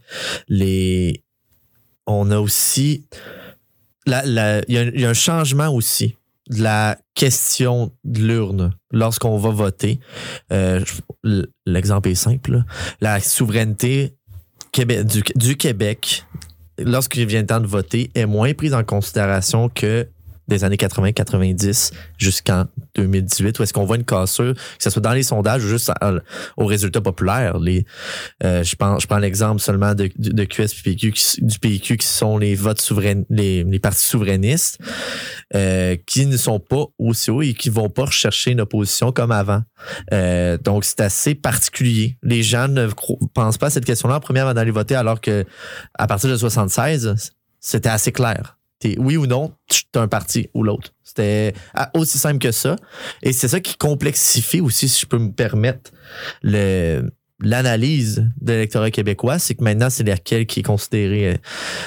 les on a aussi la la il y a, il y a un changement aussi de la question de l'urne lorsqu'on va voter. Euh, l'exemple est simple, là. La souveraineté Québec, du, du Québec lorsqu'il vient le temps de voter est moins prise en considération que des années quatre-vingts quatre-vingt-dix jusqu'en deux mille dix-huit, où est-ce qu'on voit une cassure, que ce soit dans les sondages ou juste à, aux résultats populaires. Les, euh, je, pense, je prends l'exemple seulement de, de, de Q S P Q, qui, du P Q, qui sont les votes souverains, les, les partis souverainistes, euh, qui ne sont pas aussi hauts et qui vont pas rechercher une opposition comme avant. Euh, donc, c'est assez particulier. Les gens ne pensent pas à cette question-là en première avant d'aller voter, alors que à partir de soixante-seize, c'était assez clair. T'es oui ou non, t'as un parti ou l'autre. C'était aussi simple que ça. Et c'est ça qui complexifie aussi, si je peux me permettre, le, l'analyse de l'électorat québécois. C'est que maintenant, c'est lequel qui est considéré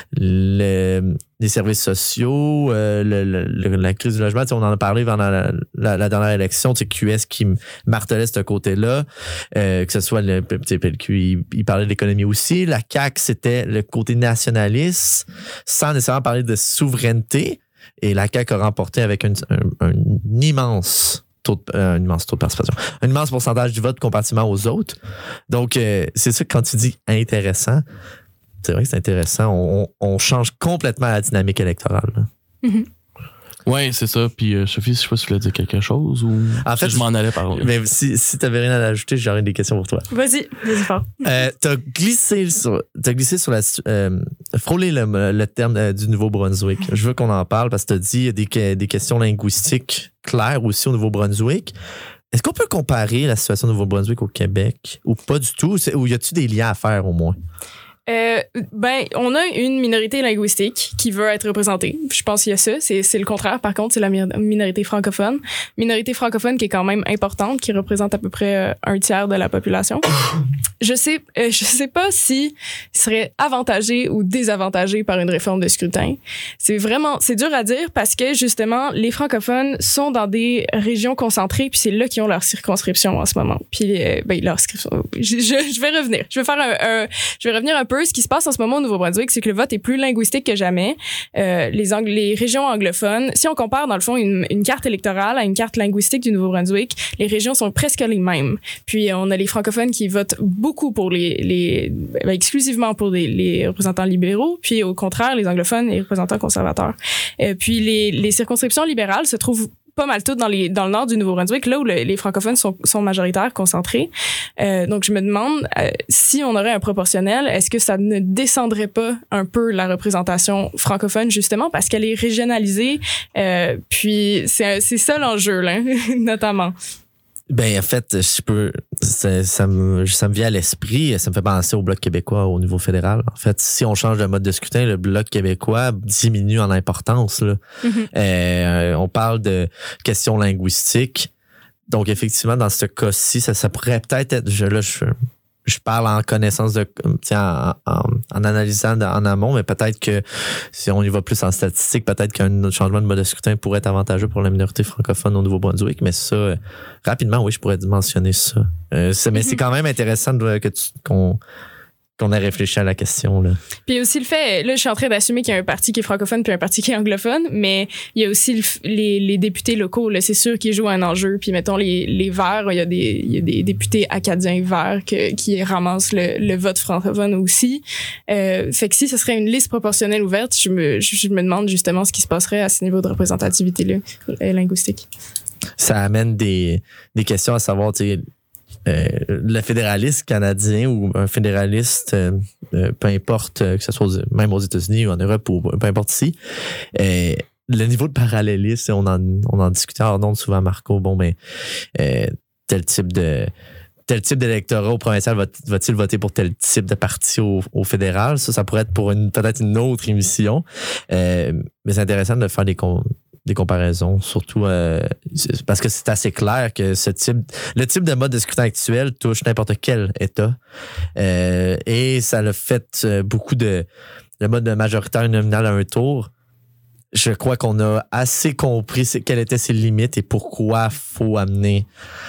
le, les services sociaux, euh, le, le, la crise du logement. On en a parlé pendant la, la, la dernière élection. C'est Q S qui martelait ce côté-là. Euh, que ce soit le P L Q, il, il parlait de l'économie aussi. La C A Q, c'était le côté nationaliste, sans nécessairement parler de souveraineté. Et la C A Q a remporté avec un, un, un immense taux de, euh, un immense taux de participation, un immense pourcentage du vote comparativement aux autres. Donc, euh, c'est ça que quand tu dis intéressant, c'est vrai que c'est intéressant. On, on change complètement la dynamique électorale. Mm-hmm. Oui, c'est ça. Puis, euh, Sophie, je sais pas si tu voulais dire quelque chose ou en fait, si je m'en allais par là. Mais si, si tu n'avais rien à ajouter, j'aurais des questions pour toi. Vas-y, vas-y fort. Euh, tu as glissé sur, t'as glissé sur la. Euh, frôler le, le terme euh, du Nouveau-Brunswick. Je veux qu'on en parle parce que tu as dit qu'il y a des, des questions linguistiques claires aussi au Nouveau-Brunswick. Est-ce qu'on peut comparer la situation du Nouveau-Brunswick au Québec ou pas du tout? Ou y a-t-il des liens à faire au moins? Euh, ben, on a une minorité linguistique qui veut être représentée. Je pense qu'il y a ça. C'est, c'est le contraire. Par contre, c'est la mi- minorité francophone. Minorité francophone qui est quand même importante, qui représente à peu près euh, un tiers de la population. Je sais, euh, je sais pas si serait avantagé ou désavantagé par une réforme de scrutin. C'est vraiment, c'est dur à dire parce que justement, les francophones sont dans des régions concentrées, puis c'est là qu'ils ont leur circonscription en ce moment. Puis, euh, ben, leur circonscription. Je, je, je vais revenir. Je vais faire un, un, je vais revenir un peu. Ce qui se passe en ce moment au Nouveau-Brunswick, c'est que le vote est plus linguistique que jamais. Euh, les, Ang- les régions anglophones, si on compare dans le fond une, une carte électorale à une carte linguistique du Nouveau-Brunswick, les régions sont presque les mêmes. Puis on a les francophones qui votent beaucoup pour les, les ben, exclusivement pour les, les représentants libéraux, puis au contraire les anglophones et les représentants conservateurs. Euh, puis les, les circonscriptions libérales se trouvent pas mal toutes dans les dans le nord du Nouveau-Brunswick, là où le, les francophones sont, sont majoritaires, concentrés. Euh, donc je me demande euh, si on aurait un proportionnel, est-ce que ça ne descendrait pas un peu la représentation francophone justement parce qu'elle est régionalisée. Euh, puis c'est c'est ça l'enjeu là, notamment. Ben en fait, je peux, ça, ça, me, ça me vient à l'esprit, ça me fait penser au Bloc québécois au niveau fédéral. En fait, si on change de mode de scrutin, le Bloc québécois diminue en importance. Là. Mm-hmm. Euh, on parle de questions linguistiques. Donc effectivement, dans ce cas-ci, ça, ça pourrait peut-être être, je, là, je, je parle en connaissance de, tiens, en, en, en analysant en amont, mais peut-être que si on y va plus en statistique, peut-être qu'un changement de mode de scrutin pourrait être avantageux pour la minorité francophone au Nouveau-Brunswick. Mais ça, euh, rapidement, oui, je pourrais mentionner ça. Euh, c'est, mais mm-hmm. c'est quand même intéressant de, que tu, qu'on qu'on ait réfléchi à la question. Là. Puis aussi le fait, là, je suis en train d'assumer qu'il y a un parti qui est francophone puis un parti qui est anglophone, mais il y a aussi le, les, les députés locaux, là, c'est sûr qu'ils jouent un enjeu. Puis mettons, les, les Verts, il y a des, il y a des députés acadiens verts que, qui ramassent le, le vote francophone aussi. Euh, fait que si ce serait une liste proportionnelle ouverte, je me, je, je me demande justement ce qui se passerait à ce niveau de représentativité-là, linguistique. Ça amène des, des questions à savoir, tu sais, Euh, le fédéraliste canadien ou un fédéraliste, euh, euh, peu importe, euh, que ce soit même aux États-Unis ou en Europe ou peu importe ici, euh, le niveau de parallélisme, on en, on en discutait hors d'onde souvent, Marco, bon, ben, euh, tel type de tel type d'électorat au provincial va, va-t-il voter pour tel type de parti au, au fédéral? Ça, ça pourrait être pour une peut-être une autre émission. Euh, mais c'est intéressant de faire des con, des comparaisons, surtout euh, parce que c'est assez clair que ce type, le type de mode de scrutin actuel touche n'importe quel État. Euh, et ça l'a fait beaucoup de le mode de majoritaire nominal à un tour. Je crois qu'on a assez compris quelles étaient ses limites et pourquoi faut amener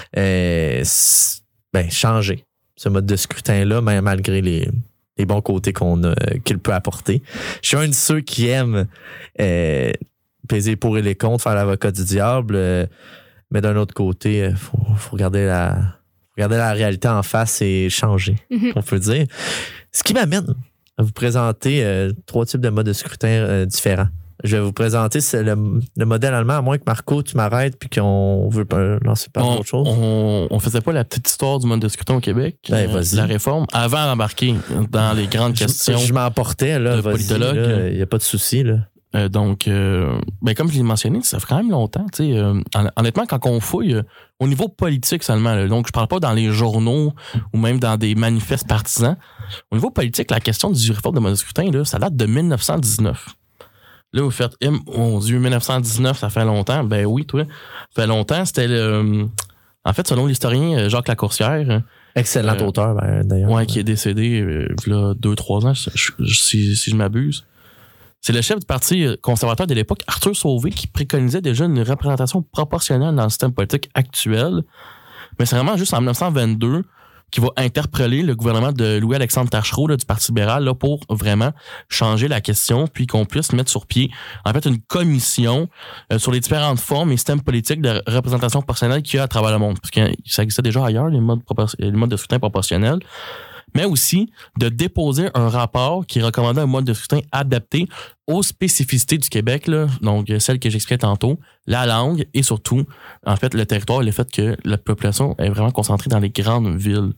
euh, ben, changer ce mode de scrutin-là, même malgré les, les bons côtés qu'on a, qu'il peut apporter. Je suis un de ceux qui aiment euh, peser pour et les contre, faire l'avocat du diable, euh, mais d'un autre côté, il faut, faut regarder la, regarder la réalité en face et changer, mm-hmm. on peut dire. Ce qui m'amène à vous présenter euh, trois types de modes de scrutin euh, différents. Je vais vous présenter c'est le, le modèle allemand, à moins que Marco, tu m'arrêtes puis qu'on veut lancer par autre chose. On, on faisait pas la petite histoire du mode de scrutin au Québec, ben, euh, la réforme, avant d'embarquer dans les grandes je, questions. Je m'emportais, là, de politologue. Il n'y a pas de souci, là. Euh, donc, euh, ben comme je l'ai mentionné, ça fait quand même longtemps. Euh, honnêtement, quand on fouille, euh, au niveau politique seulement, là, donc je parle pas dans les journaux ou même dans des manifestes partisans. Au niveau politique, la question du réforme de mode de scrutin, là, ça date de dix-neuf cent dix-neuf. Là, vous faites, eh, mon Dieu, dix-neuf cent dix-neuf, ça fait longtemps. Ben oui, toi, ça fait longtemps. C'était le. En fait, selon l'historien Jacques Lacourcière. Excellent euh, auteur, ben, d'ailleurs. Ouais, qui est décédé euh, il y a deux, trois ans, je, je, si, si je m'abuse. C'est le chef du Parti conservateur de l'époque, Arthur Sauvé, qui préconisait déjà une représentation proportionnelle dans le système politique actuel. Mais c'est vraiment juste en dix-neuf cent vingt-deux qui va interpeller le gouvernement de Louis-Alexandre Taschereau là, du Parti libéral là, pour vraiment changer la question, puis qu'on puisse mettre sur pied en fait une commission euh, sur les différentes formes et systèmes politiques de représentation proportionnelle qu'il y a à travers le monde. Parce que ça existait déjà ailleurs, les modes, propor- les modes de scrutin proportionnels. Mais aussi de déposer un rapport qui recommandait un mode de scrutin adapté aux spécificités du Québec, là, donc celles que j'expliquais tantôt, la langue et surtout, en fait, le territoire et le fait que la population est vraiment concentrée dans les grandes villes.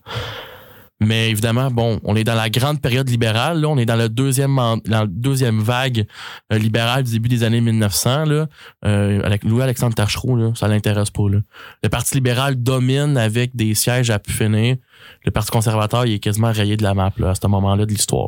Mais évidemment, bon, on est dans la grande période libérale, là, on est dans le deuxième, dans la deuxième vague euh, libérale du début des années mille neuf cents, là, euh, avec Louis-Alexandre Taschereau, là, ça l'intéresse pas, là. Le Parti libéral domine avec des sièges à pu finir. Le Parti conservateur, il est quasiment rayé de la map, là, à ce moment-là de l'histoire.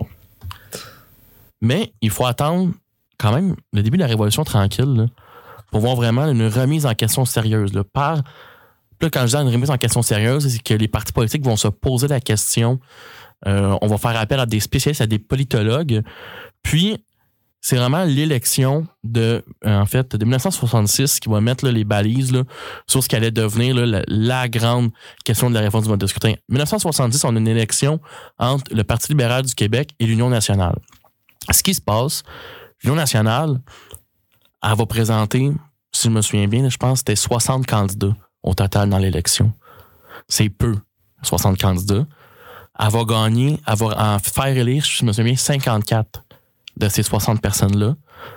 Mais il faut attendre quand même le début de la Révolution tranquille, là, pour voir vraiment une remise en question sérieuse, là, par Là, quand je dis une remise en question sérieuse, c'est que les partis politiques vont se poser la question. Euh, on va faire appel à des spécialistes, à des politologues. Puis, c'est vraiment l'élection de, euh, en fait, de dix-neuf cent soixante-six qui va mettre là, les balises là, sur ce qui allait devenir là, la, la grande question de la réforme du mode de scrutin. En dix-neuf cent soixante-dix, on a une élection entre le Parti libéral du Québec et l'Union nationale. Ce qui se passe, l'Union nationale, elle va présenter, si je me souviens bien, je pense que c'était soixante candidats au total dans l'élection. C'est peu, soixante candidats. Elle va gagner, elle va en faire élire, je me souviens bien, cinquante-quatre de ces soixante personnes-là.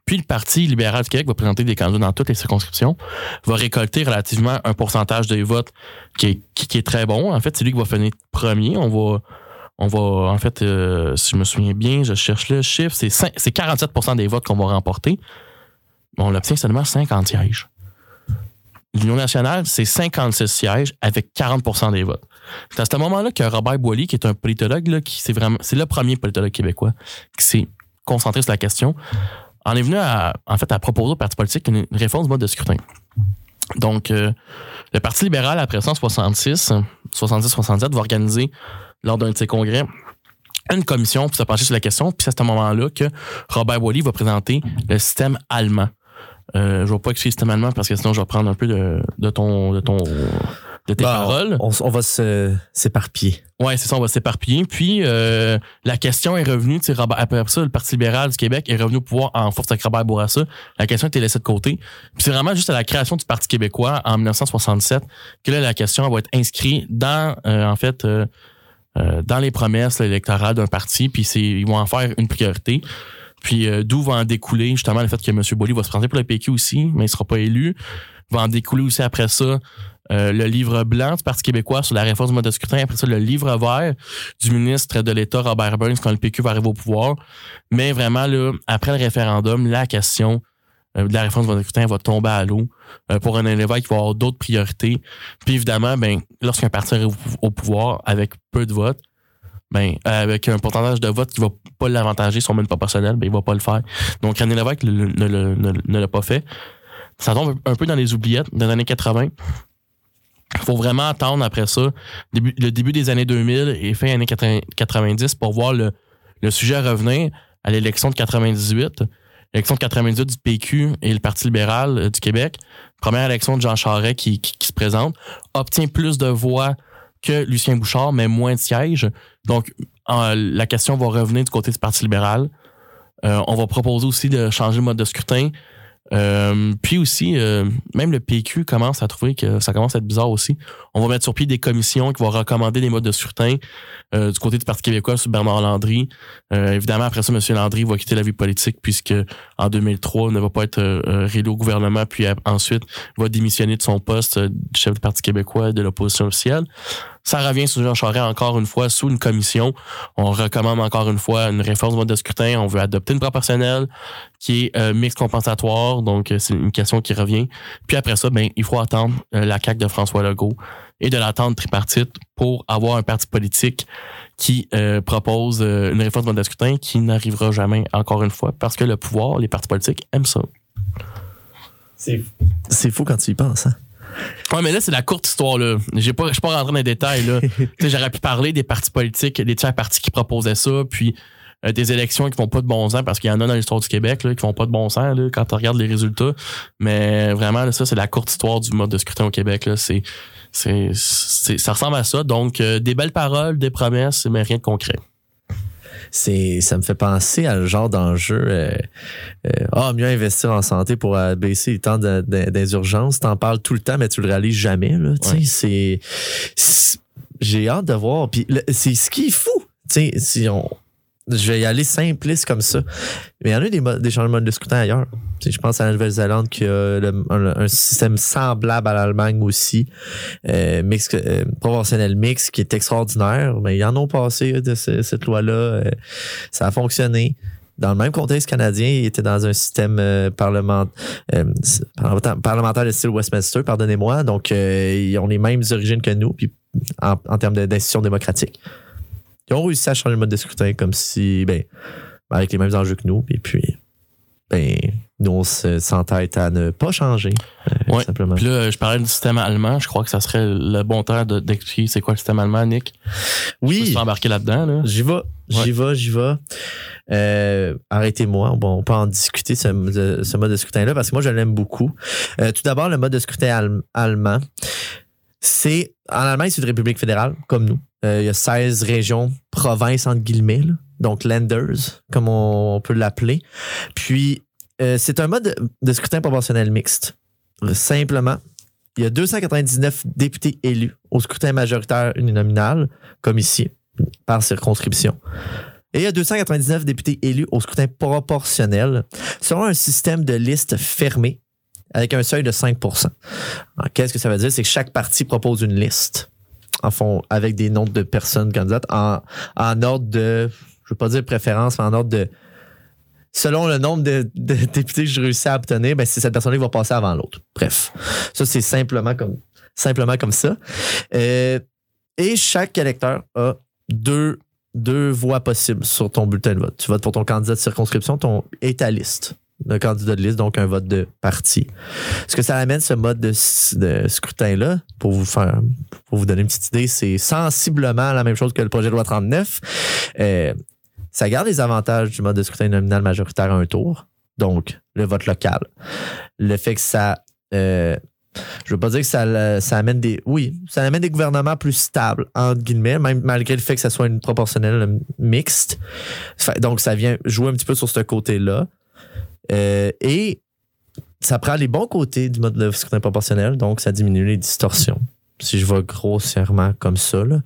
Puis le Parti libéral du Québec va présenter des candidats dans toutes les circonscriptions, va récolter relativement un pourcentage des votes qui est, qui, qui est très bon. En fait, c'est lui qui va finir premier. On va, on va en fait, euh, si je me souviens bien, je cherche le chiffre, c'est, cinq, c'est quarante-sept pour cent des votes qu'on va remporter. On obtient seulement cinquante sièges. L'Union nationale, c'est cinquante-six sièges avec quarante pour cent des votes. C'est à ce moment-là que Robert Boily, qui est un politologue, là, qui c'est vraiment, c'est le premier politologue québécois qui s'est concentré sur la question, en est venu à, en fait, à proposer au parti politique une, une réforme du mode de scrutin. Donc, euh, le Parti libéral, après cent soixante-six, soixante-dix soixante-sept, va organiser, lors d'un de ses congrès, une commission pour se pencher sur la question. Puis c'est à ce moment-là que Robert Boily va présenter le système allemand. Euh, je ne vais pas expliquer le système allemand parce que sinon je vais prendre un peu de, de ton de ton de tes bah, paroles. On, on va se, s'éparpiller. Ouais, c'est ça, on va s'éparpiller. Puis euh, la question est revenue, tu sais, Robert, après ça, le Parti libéral du Québec est revenu au pouvoir en force avec Robert Bourassa. La question a été laissée de côté. Puis c'est vraiment juste à la création du Parti québécois en dix-neuf cent soixante-sept que là, la question va être inscrite dans, euh, en fait, euh, euh, dans les promesses là, électorales d'un parti. Puis c'est, ils vont en faire une priorité. Puis euh, d'où va en découler justement le fait que M. Boily va se présenter pour le P Q aussi, mais il ne sera pas élu. Va en découler aussi après ça euh, le livre blanc du Parti québécois sur la réforme du mode de scrutin. Après ça, le livre vert du ministre de l'État, Robert Burns, quand le P Q va arriver au pouvoir. Mais vraiment, là, après le référendum, la question euh, de la réforme du mode de scrutin va tomber à l'eau euh, pour un évêque qui va avoir d'autres priorités. Puis évidemment, ben, lorsqu'un parti arrive au pouvoir avec peu de votes, ben, avec un pourcentage de vote qui va pas l'avantager, si on mène pas personnel, ben, il va pas le faire. Donc, René Lévesque ne, ne, ne, ne, ne l'a pas fait. Ça tombe un peu dans les oubliettes des années quatre-vingt. Il faut vraiment attendre après ça, début, le début des années deux mille et fin années quatre-vingt-dix pour voir le, le sujet revenir à l'élection de quatre-vingt-dix-huit. L'élection de quatre-vingt-dix-huit du P Q et le Parti libéral euh, du Québec. Première élection de Jean Charest qui, qui, qui se présente. Obtient plus de voix que Lucien Bouchard, mais moins de sièges. Donc, euh, la question va revenir du côté du Parti libéral. Euh, on va proposer aussi de changer le mode de scrutin. Euh, puis aussi, euh, même le P Q commence à trouver que ça commence à être bizarre aussi. On va mettre sur pied des commissions qui vont recommander des modes de scrutin euh, du côté du Parti québécois sur Bernard Landry. Euh, évidemment, après ça, M. Landry va quitter la vie politique puisque en deux mille trois, ne va pas être euh, réélu au gouvernement, puis euh, ensuite va démissionner de son poste euh, du chef du Parti québécois de l'opposition officielle. Ça revient sur Jean Charest encore une fois sous une commission. On recommande encore une fois une réforme du mode de scrutin. On veut adopter une proportionnelle qui est euh, mixte compensatoire. Donc, c'est une question qui revient. Puis après ça, ben, il faut attendre euh, la C A Q de François Legault et de l'attente tripartite pour avoir un parti politique qui euh, propose euh, une réforme du mode de scrutin qui n'arrivera jamais, encore une fois, parce que le pouvoir, les partis politiques aiment ça. C'est, c'est fou quand tu y penses, hein? Ouais, mais là, c'est la courte histoire, là. J'ai pas, je suis pas rentré dans les détails, là. Tu sais, j'aurais pu parler des partis politiques, des tiers partis qui proposaient ça, puis euh, des élections qui font pas de bon sens, parce qu'il y en a dans l'histoire du Québec, là, qui font pas de bon sens, là, quand on regarde les résultats. Mais vraiment, là, ça, c'est la courte histoire du mode de scrutin au Québec, là. C'est, c'est, c'est, ça ressemble à ça. Donc, euh, des belles paroles, des promesses, mais rien de concret. C'est, ça me fait penser à le genre d'enjeu. Euh, euh, ah, mieux investir en santé pour euh, baisser les temps de, de, des urgences. T'en parles tout le temps, mais tu le réalises jamais. Là, ouais. c'est, c'est, j'ai hâte de voir. Puis le, c'est ce qui est fou. Tu sais, si on, je vais y aller simpliste comme ça. Mais il y en a des, des changements de scrutin ailleurs. Tu sais, je pense à la Nouvelle-Zélande qui a le, un, un système semblable à l'Allemagne aussi. Euh, mix, euh, proportionnel mix qui est extraordinaire. Mais ils en ont passé de ce, cette loi-là. Euh, ça a fonctionné. Dans le même contexte canadien, il était dans un système euh, parlement, euh, parlementaire de style Westminster, pardonnez-moi. Donc, euh, ils ont les mêmes origines que nous, puis en, en termes de, d'institutions démocratiques. Ils ont réussi à changer le mode de scrutin comme si, ben, avec les mêmes enjeux que nous. Et puis, ben, nous, on s'entête à ne pas changer. Euh, ouais. Simplement. Puis là, je parlais du système allemand. Je crois que ça serait le bon temps de, d'expliquer c'est quoi le système allemand, Nick. Oui. Je peux embarquer là-dedans, là. J'y vais. J'y ouais. vais, j'y vais. Euh, arrêtez-moi. Bon, on peut en discuter, ce, de, ce mode de scrutin-là, parce que moi, je l'aime beaucoup. Euh, tout d'abord, le mode de scrutin al- allemand. C'est, en Allemagne, c'est une république fédérale, comme nous. Euh, il y a seize régions, provinces, entre guillemets, là. Donc Länders, comme on, on peut l'appeler. Puis, euh, c'est un mode de, de scrutin proportionnel mixte. Simplement, il y a deux cent quatre-vingt-dix-neuf députés élus au scrutin majoritaire uninominal, comme ici, par circonscription. Et il y a deux cent quatre-vingt-dix-neuf députés élus au scrutin proportionnel selon un système de liste fermée avec un seuil de cinq pour cent. Alors, qu'est-ce que ça veut dire? C'est que chaque parti propose une liste en fond, avec des noms de personnes candidates en, en ordre de, je ne veux pas dire préférence, mais en ordre de, selon le nombre de, de députés que je réussis à obtenir, ben c'est cette personne-là qui va passer avant l'autre. Bref, ça c'est simplement comme, simplement comme ça. Euh, et chaque électeur a deux, deux voix possibles sur ton bulletin de vote. Tu votes pour ton candidat de circonscription ton, et ta liste. Un candidat de liste, donc un vote de parti. Ce que ça amène, ce mode de, de scrutin-là, pour vous faire, pour vous donner une petite idée, c'est sensiblement la même chose que le projet de loi trente-neuf. Euh, ça garde les avantages du mode de scrutin nominal majoritaire à un tour, donc le vote local. Le fait que ça... Euh, je veux pas dire que ça, ça amène des... Oui, ça amène des gouvernements plus stables, entre guillemets, même malgré le fait que ça soit une proportionnelle mixte. Donc, ça vient jouer un petit peu sur ce côté-là. Euh, et ça prend les bons côtés du mode de scrutin proportionnel, donc ça diminue les distorsions. Si je vais grossièrement comme ça. Là.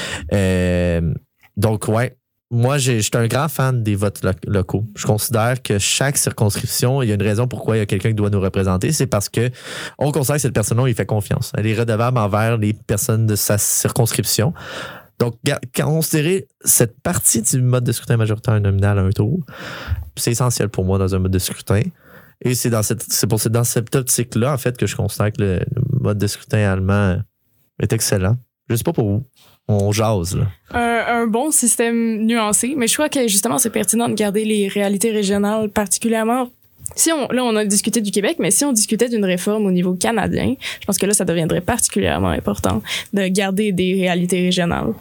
Euh, donc, ouais, moi, je suis un grand fan des votes lo- locaux. Je considère que chaque circonscription, il y a une raison pourquoi il y a quelqu'un qui doit nous représenter, c'est parce que on considère que cette personne-là, il fait confiance. Elle est redevable envers les personnes de sa circonscription. Donc, considérer cette partie du mode de scrutin majoritaire nominal à un tour, c'est essentiel pour moi dans un mode de scrutin. Et c'est dans cette, c'est pour c'est dans cette optique-là, en fait, que je considère que le, le mode de scrutin allemand est excellent. Je sais pas pour vous. On jase, là. Un, un bon système nuancé, mais je crois que justement, c'est pertinent de garder les réalités régionales particulièrement. Si on, là, on a discuté du Québec, mais si on discutait d'une réforme au niveau canadien, je pense que là, ça deviendrait particulièrement important de garder des réalités régionales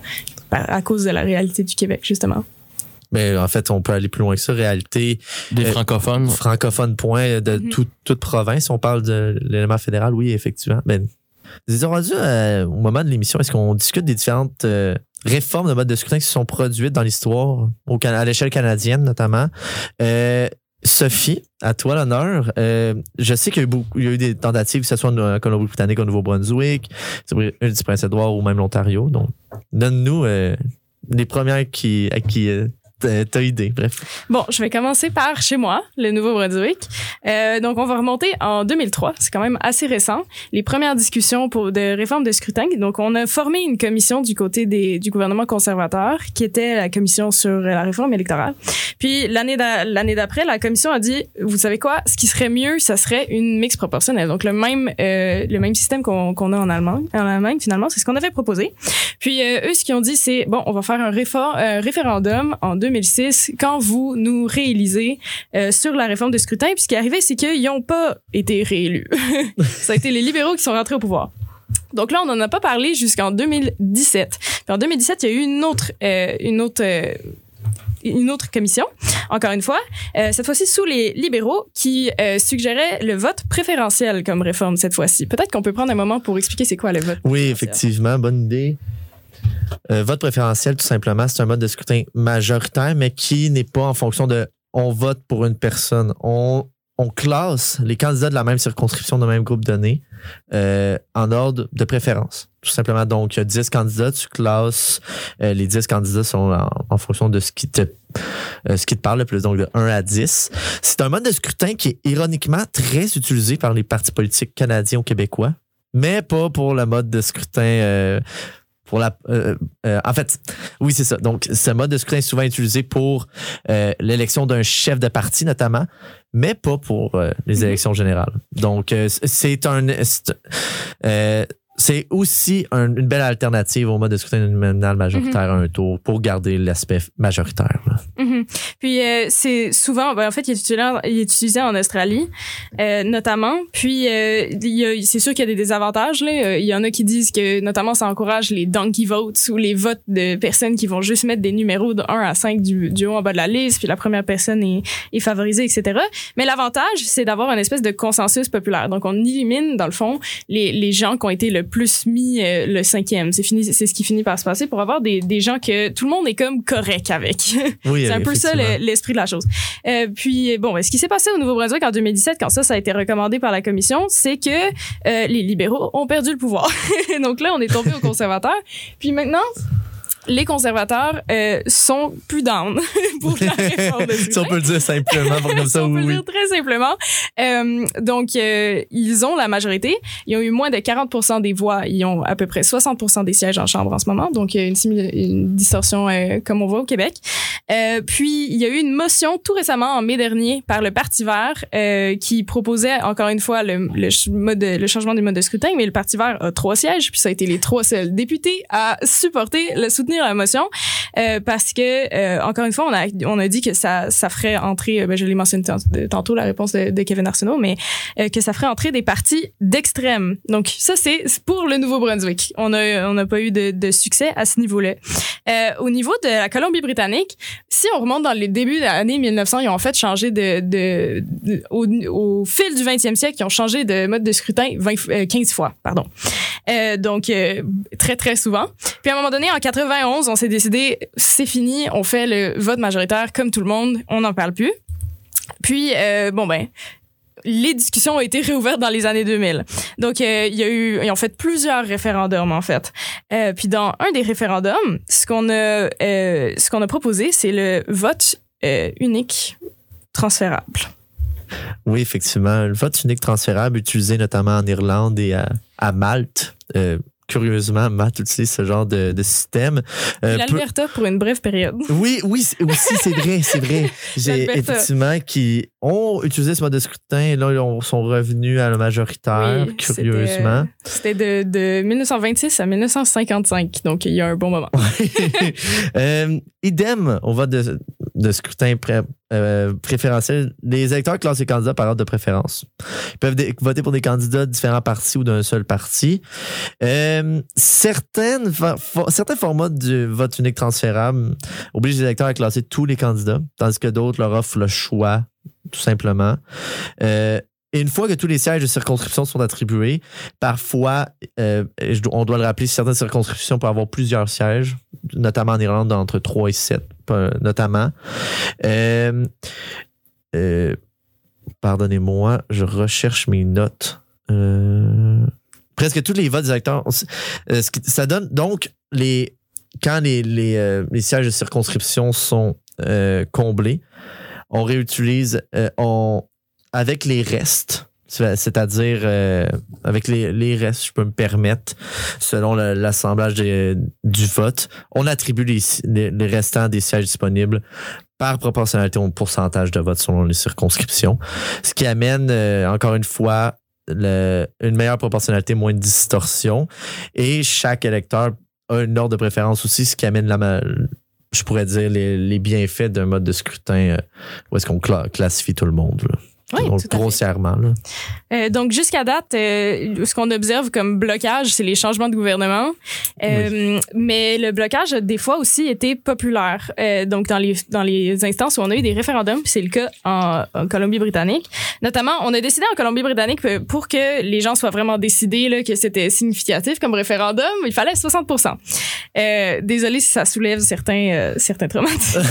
à cause de la réalité du Québec, justement. Mais en fait, on peut aller plus loin que ça. Réalité. Des euh, francophones. Francophones, point, de mm-hmm. tout, toute province. On parle de l'élément fédéral, oui, effectivement. Ben, nous avons rendu euh, au moment de l'émission, est-ce qu'on discute des différentes euh, réformes de mode de scrutin qui se sont produites dans l'histoire, au, à l'échelle canadienne notamment? Euh, Sophie, à toi l'honneur. Euh, je sais qu'il y a eu, beaucoup, il y a eu des tentatives, que ce soit en Colombie-Britannique, au Nouveau-Brunswick, une du Prince-Édouard ou même l'Ontario. Donc, donne-nous euh, les premières qui, à qui euh, t'as idée. Bref. Bon, je vais commencer par chez moi, le Nouveau-Brunswick. Euh, donc, on va remonter en deux mille trois. C'est quand même assez récent. Les premières discussions pour de réforme de scrutin. Donc, on a formé une commission du côté des, du gouvernement conservateur, qui était la commission sur la réforme électorale. Puis, l'année, d'a, l'année d'après, la commission a dit, vous savez quoi, ce qui serait mieux, ça serait une mixte proportionnelle. Donc, le même, euh, le même système qu'on, qu'on a en Allemagne. En Allemagne, finalement, c'est ce qu'on avait proposé. Puis, euh, eux, ce qu'ils ont dit, c'est, bon, on va faire un réfor- euh, référendum en deux mille six quand vous nous réélisez euh, sur la réforme de scrutin. Puis, ce qui est arrivé, c'est qu'ils n'ont pas été réélus. Ça a été les libéraux qui sont rentrés au pouvoir. Donc là, on n'en a pas parlé jusqu'en deux mille dix-sept. Puis en deux mille dix-sept, il y a eu une autre, euh, une autre, euh, une autre commission, encore une fois, euh, cette fois-ci sous les libéraux qui euh, suggéraient le vote préférentiel comme réforme cette fois-ci. Peut-être qu'on peut prendre un moment pour expliquer c'est quoi le vote Oui, effectivement, bonne idée. Euh, vote préférentiel, tout simplement, c'est un mode de scrutin majoritaire, mais qui n'est pas en fonction de on vote pour une personne. On, on classe les candidats de la même circonscription, de même groupe donné, euh, en ordre de préférence. Tout simplement, donc, il y a dix candidats, tu classes, euh, les dix candidats sont en, en fonction de ce qui te euh, ce qui te parle le plus, donc de un à dix. C'est un mode de scrutin qui est ironiquement très utilisé par les partis politiques canadiens ou québécois, mais pas pour le mode de scrutin... Euh, Pour la, euh, euh, en fait, oui, c'est ça. Donc, ce mode de scrutin est souvent utilisé pour euh, l'élection d'un chef de parti, notamment, mais pas pour euh, les élections générales. Donc, euh, c'est un... C'est, euh, c'est aussi un, une belle alternative au mode de scrutin nominal majoritaire mm-hmm. à un tour pour garder l'aspect majoritaire. Mm-hmm. Puis, euh, c'est souvent... Ben, en fait, il est utilisé, il est utilisé en Australie, euh, notamment. Puis, euh, il y a, c'est sûr qu'il y a des désavantages. Là. Il y en a qui disent que, notamment, ça encourage les donkey votes ou les votes de personnes qui vont juste mettre des numéros de un à cinq du, du haut en bas de la liste, puis la première personne est, est favorisée, et cetera. Mais l'avantage, c'est d'avoir une espèce de consensus populaire. Donc, on élimine, dans le fond, les, les gens qui ont été le plus mis euh, le cinquième. C'est fini, c'est ce qui finit par se passer pour avoir des, des gens que tout le monde est comme correct avec. Oui, c'est un peu ça le, l'esprit de la chose. Euh, puis bon, ben, ce qui s'est passé au Nouveau-Brunswick en deux mille dix-sept, quand ça, ça a été recommandé par la commission, c'est que euh, les libéraux ont perdu le pouvoir. Donc là, on est tombé aux conservateurs. Puis maintenant, les conservateurs euh, sont plus down pour la réforme de scrutin. Si on peut le dire simplement, pour comme ça, si on oui. peut le oui. dire très simplement. Euh, donc, euh, ils ont la majorité. Ils ont eu moins de quarante pour cent des voix. Ils ont à peu près soixante pour cent des sièges en chambre en ce moment. Donc, il y a une, simil- une distorsion euh, comme on voit au Québec. Euh, puis, il y a eu une motion tout récemment, en mai dernier, par le Parti vert euh, qui proposait, encore une fois, le, le, mode, le changement du mode de scrutin. Mais le Parti vert a trois sièges. Puis, ça a été les trois seuls députés à supporter, le soutenir la motion euh, parce que euh, encore une fois on a on a dit que ça ça ferait entrer ben, je l'ai mentionné t- tantôt la réponse de, de Kevin Arsenault mais euh, que ça ferait entrer des partis d'extrême. Donc ça c'est pour le Nouveau-Brunswick. On a on n'a pas eu de, de succès à ce niveau-là. Euh, au niveau de la Colombie-Britannique, si on remonte dans les débuts de l'année mille neuf cents, ils ont en fait changé de, de, de au, au fil du vingtième siècle, ils ont changé de mode de scrutin vingt, euh, quinze fois, pardon. Euh, donc euh, très très souvent. Puis à un moment donné en quatre-vingt-onze, on s'est décidé c'est fini, on fait le vote majoritaire comme tout le monde, on n'en parle plus. Puis euh, bon ben les discussions ont été réouvertes dans les années deux mille. Donc euh, il y a eu ils ont fait plusieurs référendums en fait. Euh, puis dans un des référendums, ce qu'on a euh, ce qu'on a proposé, c'est le vote euh, unique transférable. Oui, effectivement. Le vote unique transférable utilisé notamment en Irlande et à, à Malte. Euh, curieusement, Malte utilise ce genre de, de système. Euh, L'Alberta pour une brève période. Oui, oui, aussi, c'est vrai, c'est vrai. J'ai effectivement qui ont utilisé ce mode de scrutin et là, ils sont revenus à la majoritaire, oui, curieusement. C'était, c'était de, de dix-neuf cent vingt-six à dix-neuf cent cinquante-cinq, donc il y a un bon moment. euh, idem au vote de, de scrutin pré, euh, préférentiel. Les électeurs classent les candidats par ordre de préférence. Ils peuvent dé- voter pour des candidats de différents partis ou d'un seul parti. Euh, certaines, for, certains formats du vote unique transférable obligent les électeurs à classer tous les candidats, tandis que d'autres leur offrent le choix, tout simplement. Euh, Et une fois que tous les sièges de circonscription sont attribués, parfois, euh, on doit le rappeler, certaines circonscriptions peuvent avoir plusieurs sièges, notamment en Irlande, entre trois et sept, notamment. Euh, euh, pardonnez-moi, je recherche mes notes. Euh, presque tous les votes des électeurs, euh, ça donne donc, les, quand les, les, euh, les sièges de circonscription sont euh, comblés, on réutilise, euh, on avec les restes, c'est-à-dire euh, avec les, les restes, je peux me permettre, selon le, l'assemblage des, du vote, on attribue les, les, les restants des sièges disponibles par proportionnalité au pourcentage de vote selon les circonscriptions, ce qui amène, euh, encore une fois, le, une meilleure proportionnalité, moins de distorsion, et chaque électeur a une ordre de préférence aussi, ce qui amène la je pourrais dire les, les bienfaits d'un mode de scrutin euh, où est-ce qu'on cla- classifie tout le monde, là. Oui, donc, grossièrement. Là. Euh, donc, jusqu'à date, euh, ce qu'on observe comme blocage, c'est les changements de gouvernement. Euh, oui. Mais le blocage a des fois aussi été populaire. Euh, donc, dans les, dans les instances où on a eu des référendums, puis c'est le cas en, en Colombie-Britannique. Notamment, on a décidé en Colombie-Britannique pour que les gens soient vraiment décidés là, que c'était significatif comme référendum, il fallait soixante pour cent. Euh, désolé si ça soulève certains, euh, certains traumatismes.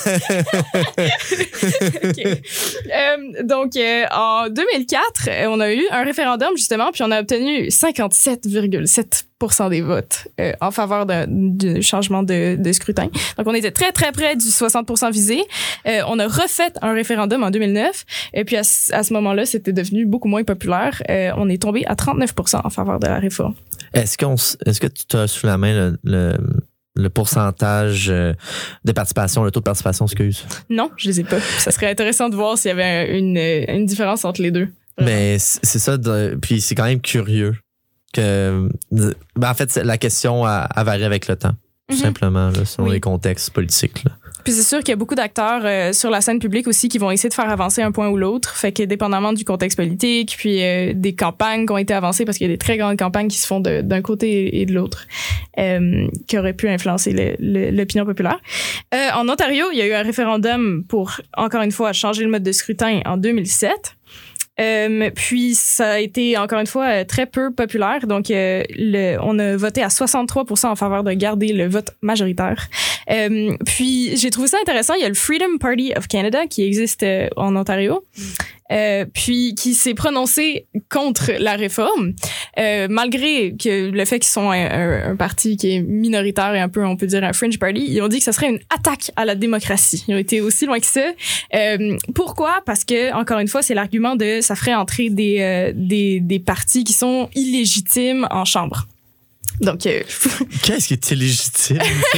Okay. Euh, donc, Euh, en deux mille quatre, on a eu un référendum, justement, puis on a obtenu cinquante-sept virgule sept pour cent des votes euh, en faveur d'un, du changement de, de scrutin. Donc, on était très, très près du soixante pour cent visé. Euh, on a refait un référendum en deux mille neuf, et puis à, à ce moment-là, c'était devenu beaucoup moins populaire. Euh, on est tombé à trente-neuf pour cent en faveur de la réforme. Est-ce, qu'on, est-ce que tu as sous la main le... le... le pourcentage de participation, le taux de participation, excuse? Non, je les ai pas. Ça serait intéressant de voir s'il y avait une, une différence entre les deux. Vraiment. Mais c'est ça, de, puis c'est quand même curieux que, ben en fait, la question a, a varié avec le temps, tout mm-hmm. simplement, là, selon oui. les contextes politiques, là. Puis c'est sûr qu'il y a beaucoup d'acteurs euh, sur la scène publique aussi qui vont essayer de faire avancer un point ou l'autre. Fait que dépendamment du contexte politique, puis euh, des campagnes qui ont été avancées, parce qu'il y a des très grandes campagnes qui se font de, d'un côté et de l'autre, euh, qui auraient pu influencer le, le, l'opinion populaire. Euh, en Ontario, il y a eu un référendum pour, encore une fois, changer le mode de scrutin en deux mille sept. Euh, puis ça a été encore une fois très peu populaire, donc euh, le, on a voté à soixante-trois pour cent en faveur de garder le vote majoritaire. Euh, puis j'ai trouvé ça intéressant, il y a le Freedom Party of Canada qui existe euh, en Ontario, euh, puis qui s'est prononcé contre la réforme, euh, malgré que le fait qu'ils sont un, un, un parti qui est minoritaire et un peu, on peut dire, un fringe party. Ils ont dit que ça serait une attaque à la démocratie. Ils ont été aussi loin que ça. Euh, pourquoi? Parce que, encore une fois, c'est l'argument de ça ferait entrer des, euh, des, des partis qui sont illégitimes en chambre. Donc, euh, qu'est-ce qui est illégitime?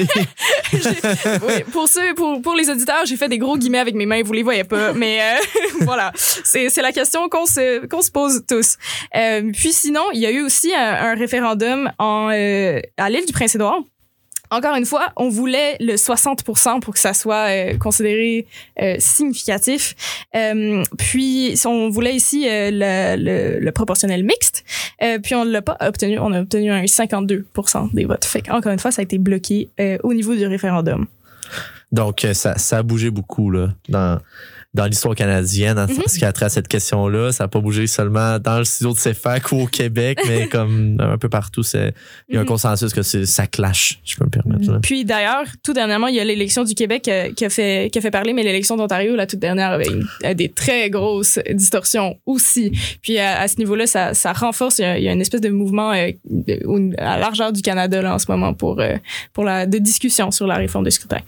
oui, pour ceux, pour pour les auditeurs, j'ai fait des gros guillemets avec mes mains, vous les voyez pas, mais euh, voilà, c'est c'est la question qu'on se qu'on se pose tous. Euh, puis sinon, il y a eu aussi un, un référendum en euh, à l'île du Prince-Édouard. Encore une fois, on voulait le soixante pour cent pour que ça soit euh, considéré euh, significatif. Euh, puis, on voulait ici euh, le, le, le proportionnel mixte. Euh, puis, on l'a pas obtenu. On a obtenu un cinquante-deux pour cent des votes. Fait qu'encore une fois, ça a été bloqué euh, au niveau du référendum. Donc, ça, ça a bougé beaucoup là, dans, dans l'histoire canadienne. En mm-hmm. ce qui a trait à cette question-là, ça n'a pas bougé seulement dans le studio de C F A C ou au Québec, mais comme un peu partout, c'est, il y a un mm-hmm. consensus que c'est, ça clash, je peux me permettre. Là. Puis d'ailleurs, tout dernièrement, il y a l'élection du Québec euh, qui, a fait, qui a fait parler, mais l'élection d'Ontario, la toute dernière, avait une, a des très grosses distorsions aussi. Puis à, à ce niveau-là, ça, ça renforce, il y, a, il y a une espèce de mouvement euh, de, à la largeur du Canada là, en ce moment pour, euh, pour la de discussion sur la réforme du scrutin.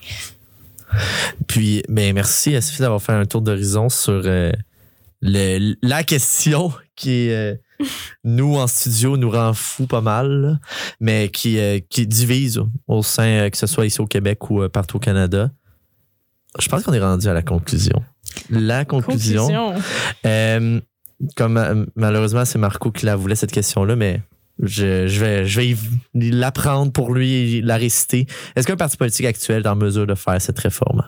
Puis, ben merci à Sophie d'avoir fait un tour d'horizon sur euh, le, la question qui, euh, nous, en studio, nous rend fou pas mal, là, mais qui, euh, qui divise au sein, euh, que ce soit ici au Québec ou euh, partout au Canada. Je pense qu'on est rendu à la conclusion. La conclusion. conclusion. Euh, comme euh, malheureusement, c'est Marco qui la voulait, cette question-là, mais Je, je vais, je vais l'apprendre pour lui, la réciter. Est-ce qu'un parti politique actuel est en mesure de faire cette réforme?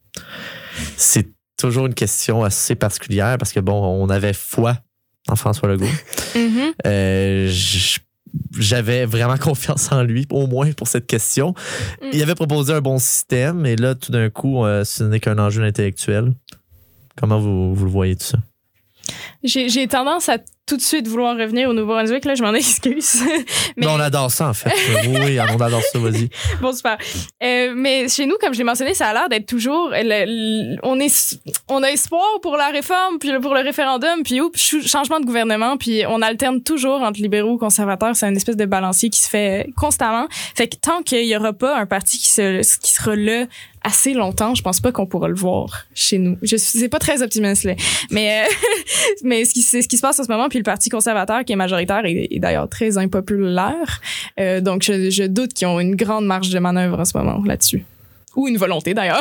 C'est toujours une question assez particulière parce que, bon, on avait foi en François Legault. Mm-hmm. Euh, j'avais vraiment confiance en lui, au moins pour cette question. Mm. Il avait proposé un bon système et là, tout d'un coup, euh, ce n'est qu'un enjeu intellectuel. Comment vous, vous le voyez tout ça? J'ai, j'ai tendance à tout de suite vouloir revenir au Nouveau-Brunswick, là, je m'en excuse. Mais non, on adore ça, en fait. Oui, on adore ça, vas-y. Bon, super. Euh, mais chez nous, comme je l'ai mentionné, ça a l'air d'être toujours... Le, le, on, est, on a espoir pour la réforme, puis pour le référendum, puis oups, changement de gouvernement, puis on alterne toujours entre libéraux et conservateurs. C'est une espèce de balancier qui se fait constamment. Fait que tant qu'il y aura pas un parti qui, se, qui sera là assez longtemps, je pense pas qu'on pourra le voir chez nous. Je suis pas très optimiste, là. Mais, euh, mais ce qui, c'est ce qui se passe en ce moment, puis le Parti conservateur, qui est majoritaire, est, est d'ailleurs très impopulaire. Euh, donc, je, je doute qu'ils ont une grande marge de manœuvre en ce moment là-dessus. Ou une volonté, d'ailleurs.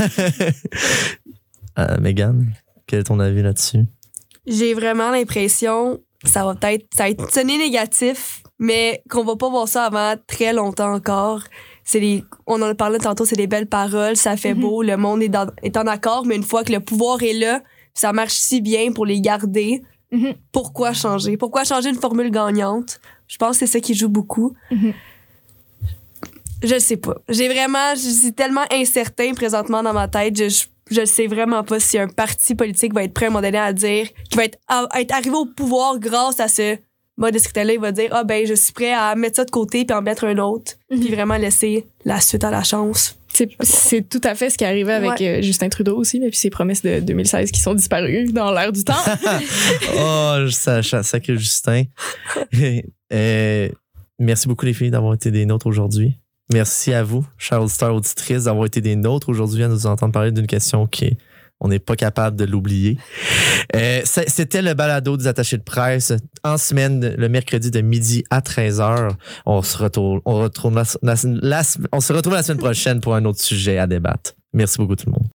euh, Mégane, quel est ton avis là-dessus? J'ai vraiment l'impression que ça va peut-être ça va être sonné négatif, mais qu'on va pas voir ça avant très longtemps encore. C'est les, on en a parlé tantôt, c'est des belles paroles, ça fait mm-hmm. beau, le monde est, dans, est en accord, mais une fois que le pouvoir est là, ça marche si bien pour les garder. Mm-hmm. Pourquoi changer? Pourquoi changer une formule gagnante? Je pense que c'est ça qui joue beaucoup. Mm-hmm. Je sais pas. J'ai vraiment, je suis tellement incertain présentement dans ma tête. Je, je, je sais vraiment pas si un parti politique va être prêt à un moment donné à dire, qui va être, à, à être arrivé au pouvoir grâce à ce mode de scrutin-là. Il va dire, ah ben, je suis prêt à mettre ça de côté puis en mettre un autre. Mm-hmm. Puis vraiment laisser la suite à la chance. C'est, c'est tout à fait ce qui est arrivé avec ouais. euh, Justin Trudeau aussi, mais puis ses promesses de deux mille seize qui sont disparues dans l'air du temps. Oh, ça, ça, sacré Justin. euh, merci beaucoup les filles d'avoir été des nôtres aujourd'hui. Merci à vous, chers auditeurs auditrices, d'avoir été des nôtres aujourd'hui à nous entendre parler d'une question qui est, on n'est pas capable de l'oublier. Euh, c'était le balado des attachés de presse en semaine, le mercredi de midi à treize heures. On se retrouve, on retrouve la, la, la, on se retrouve la semaine prochaine pour un autre sujet à débattre. Merci beaucoup tout le monde.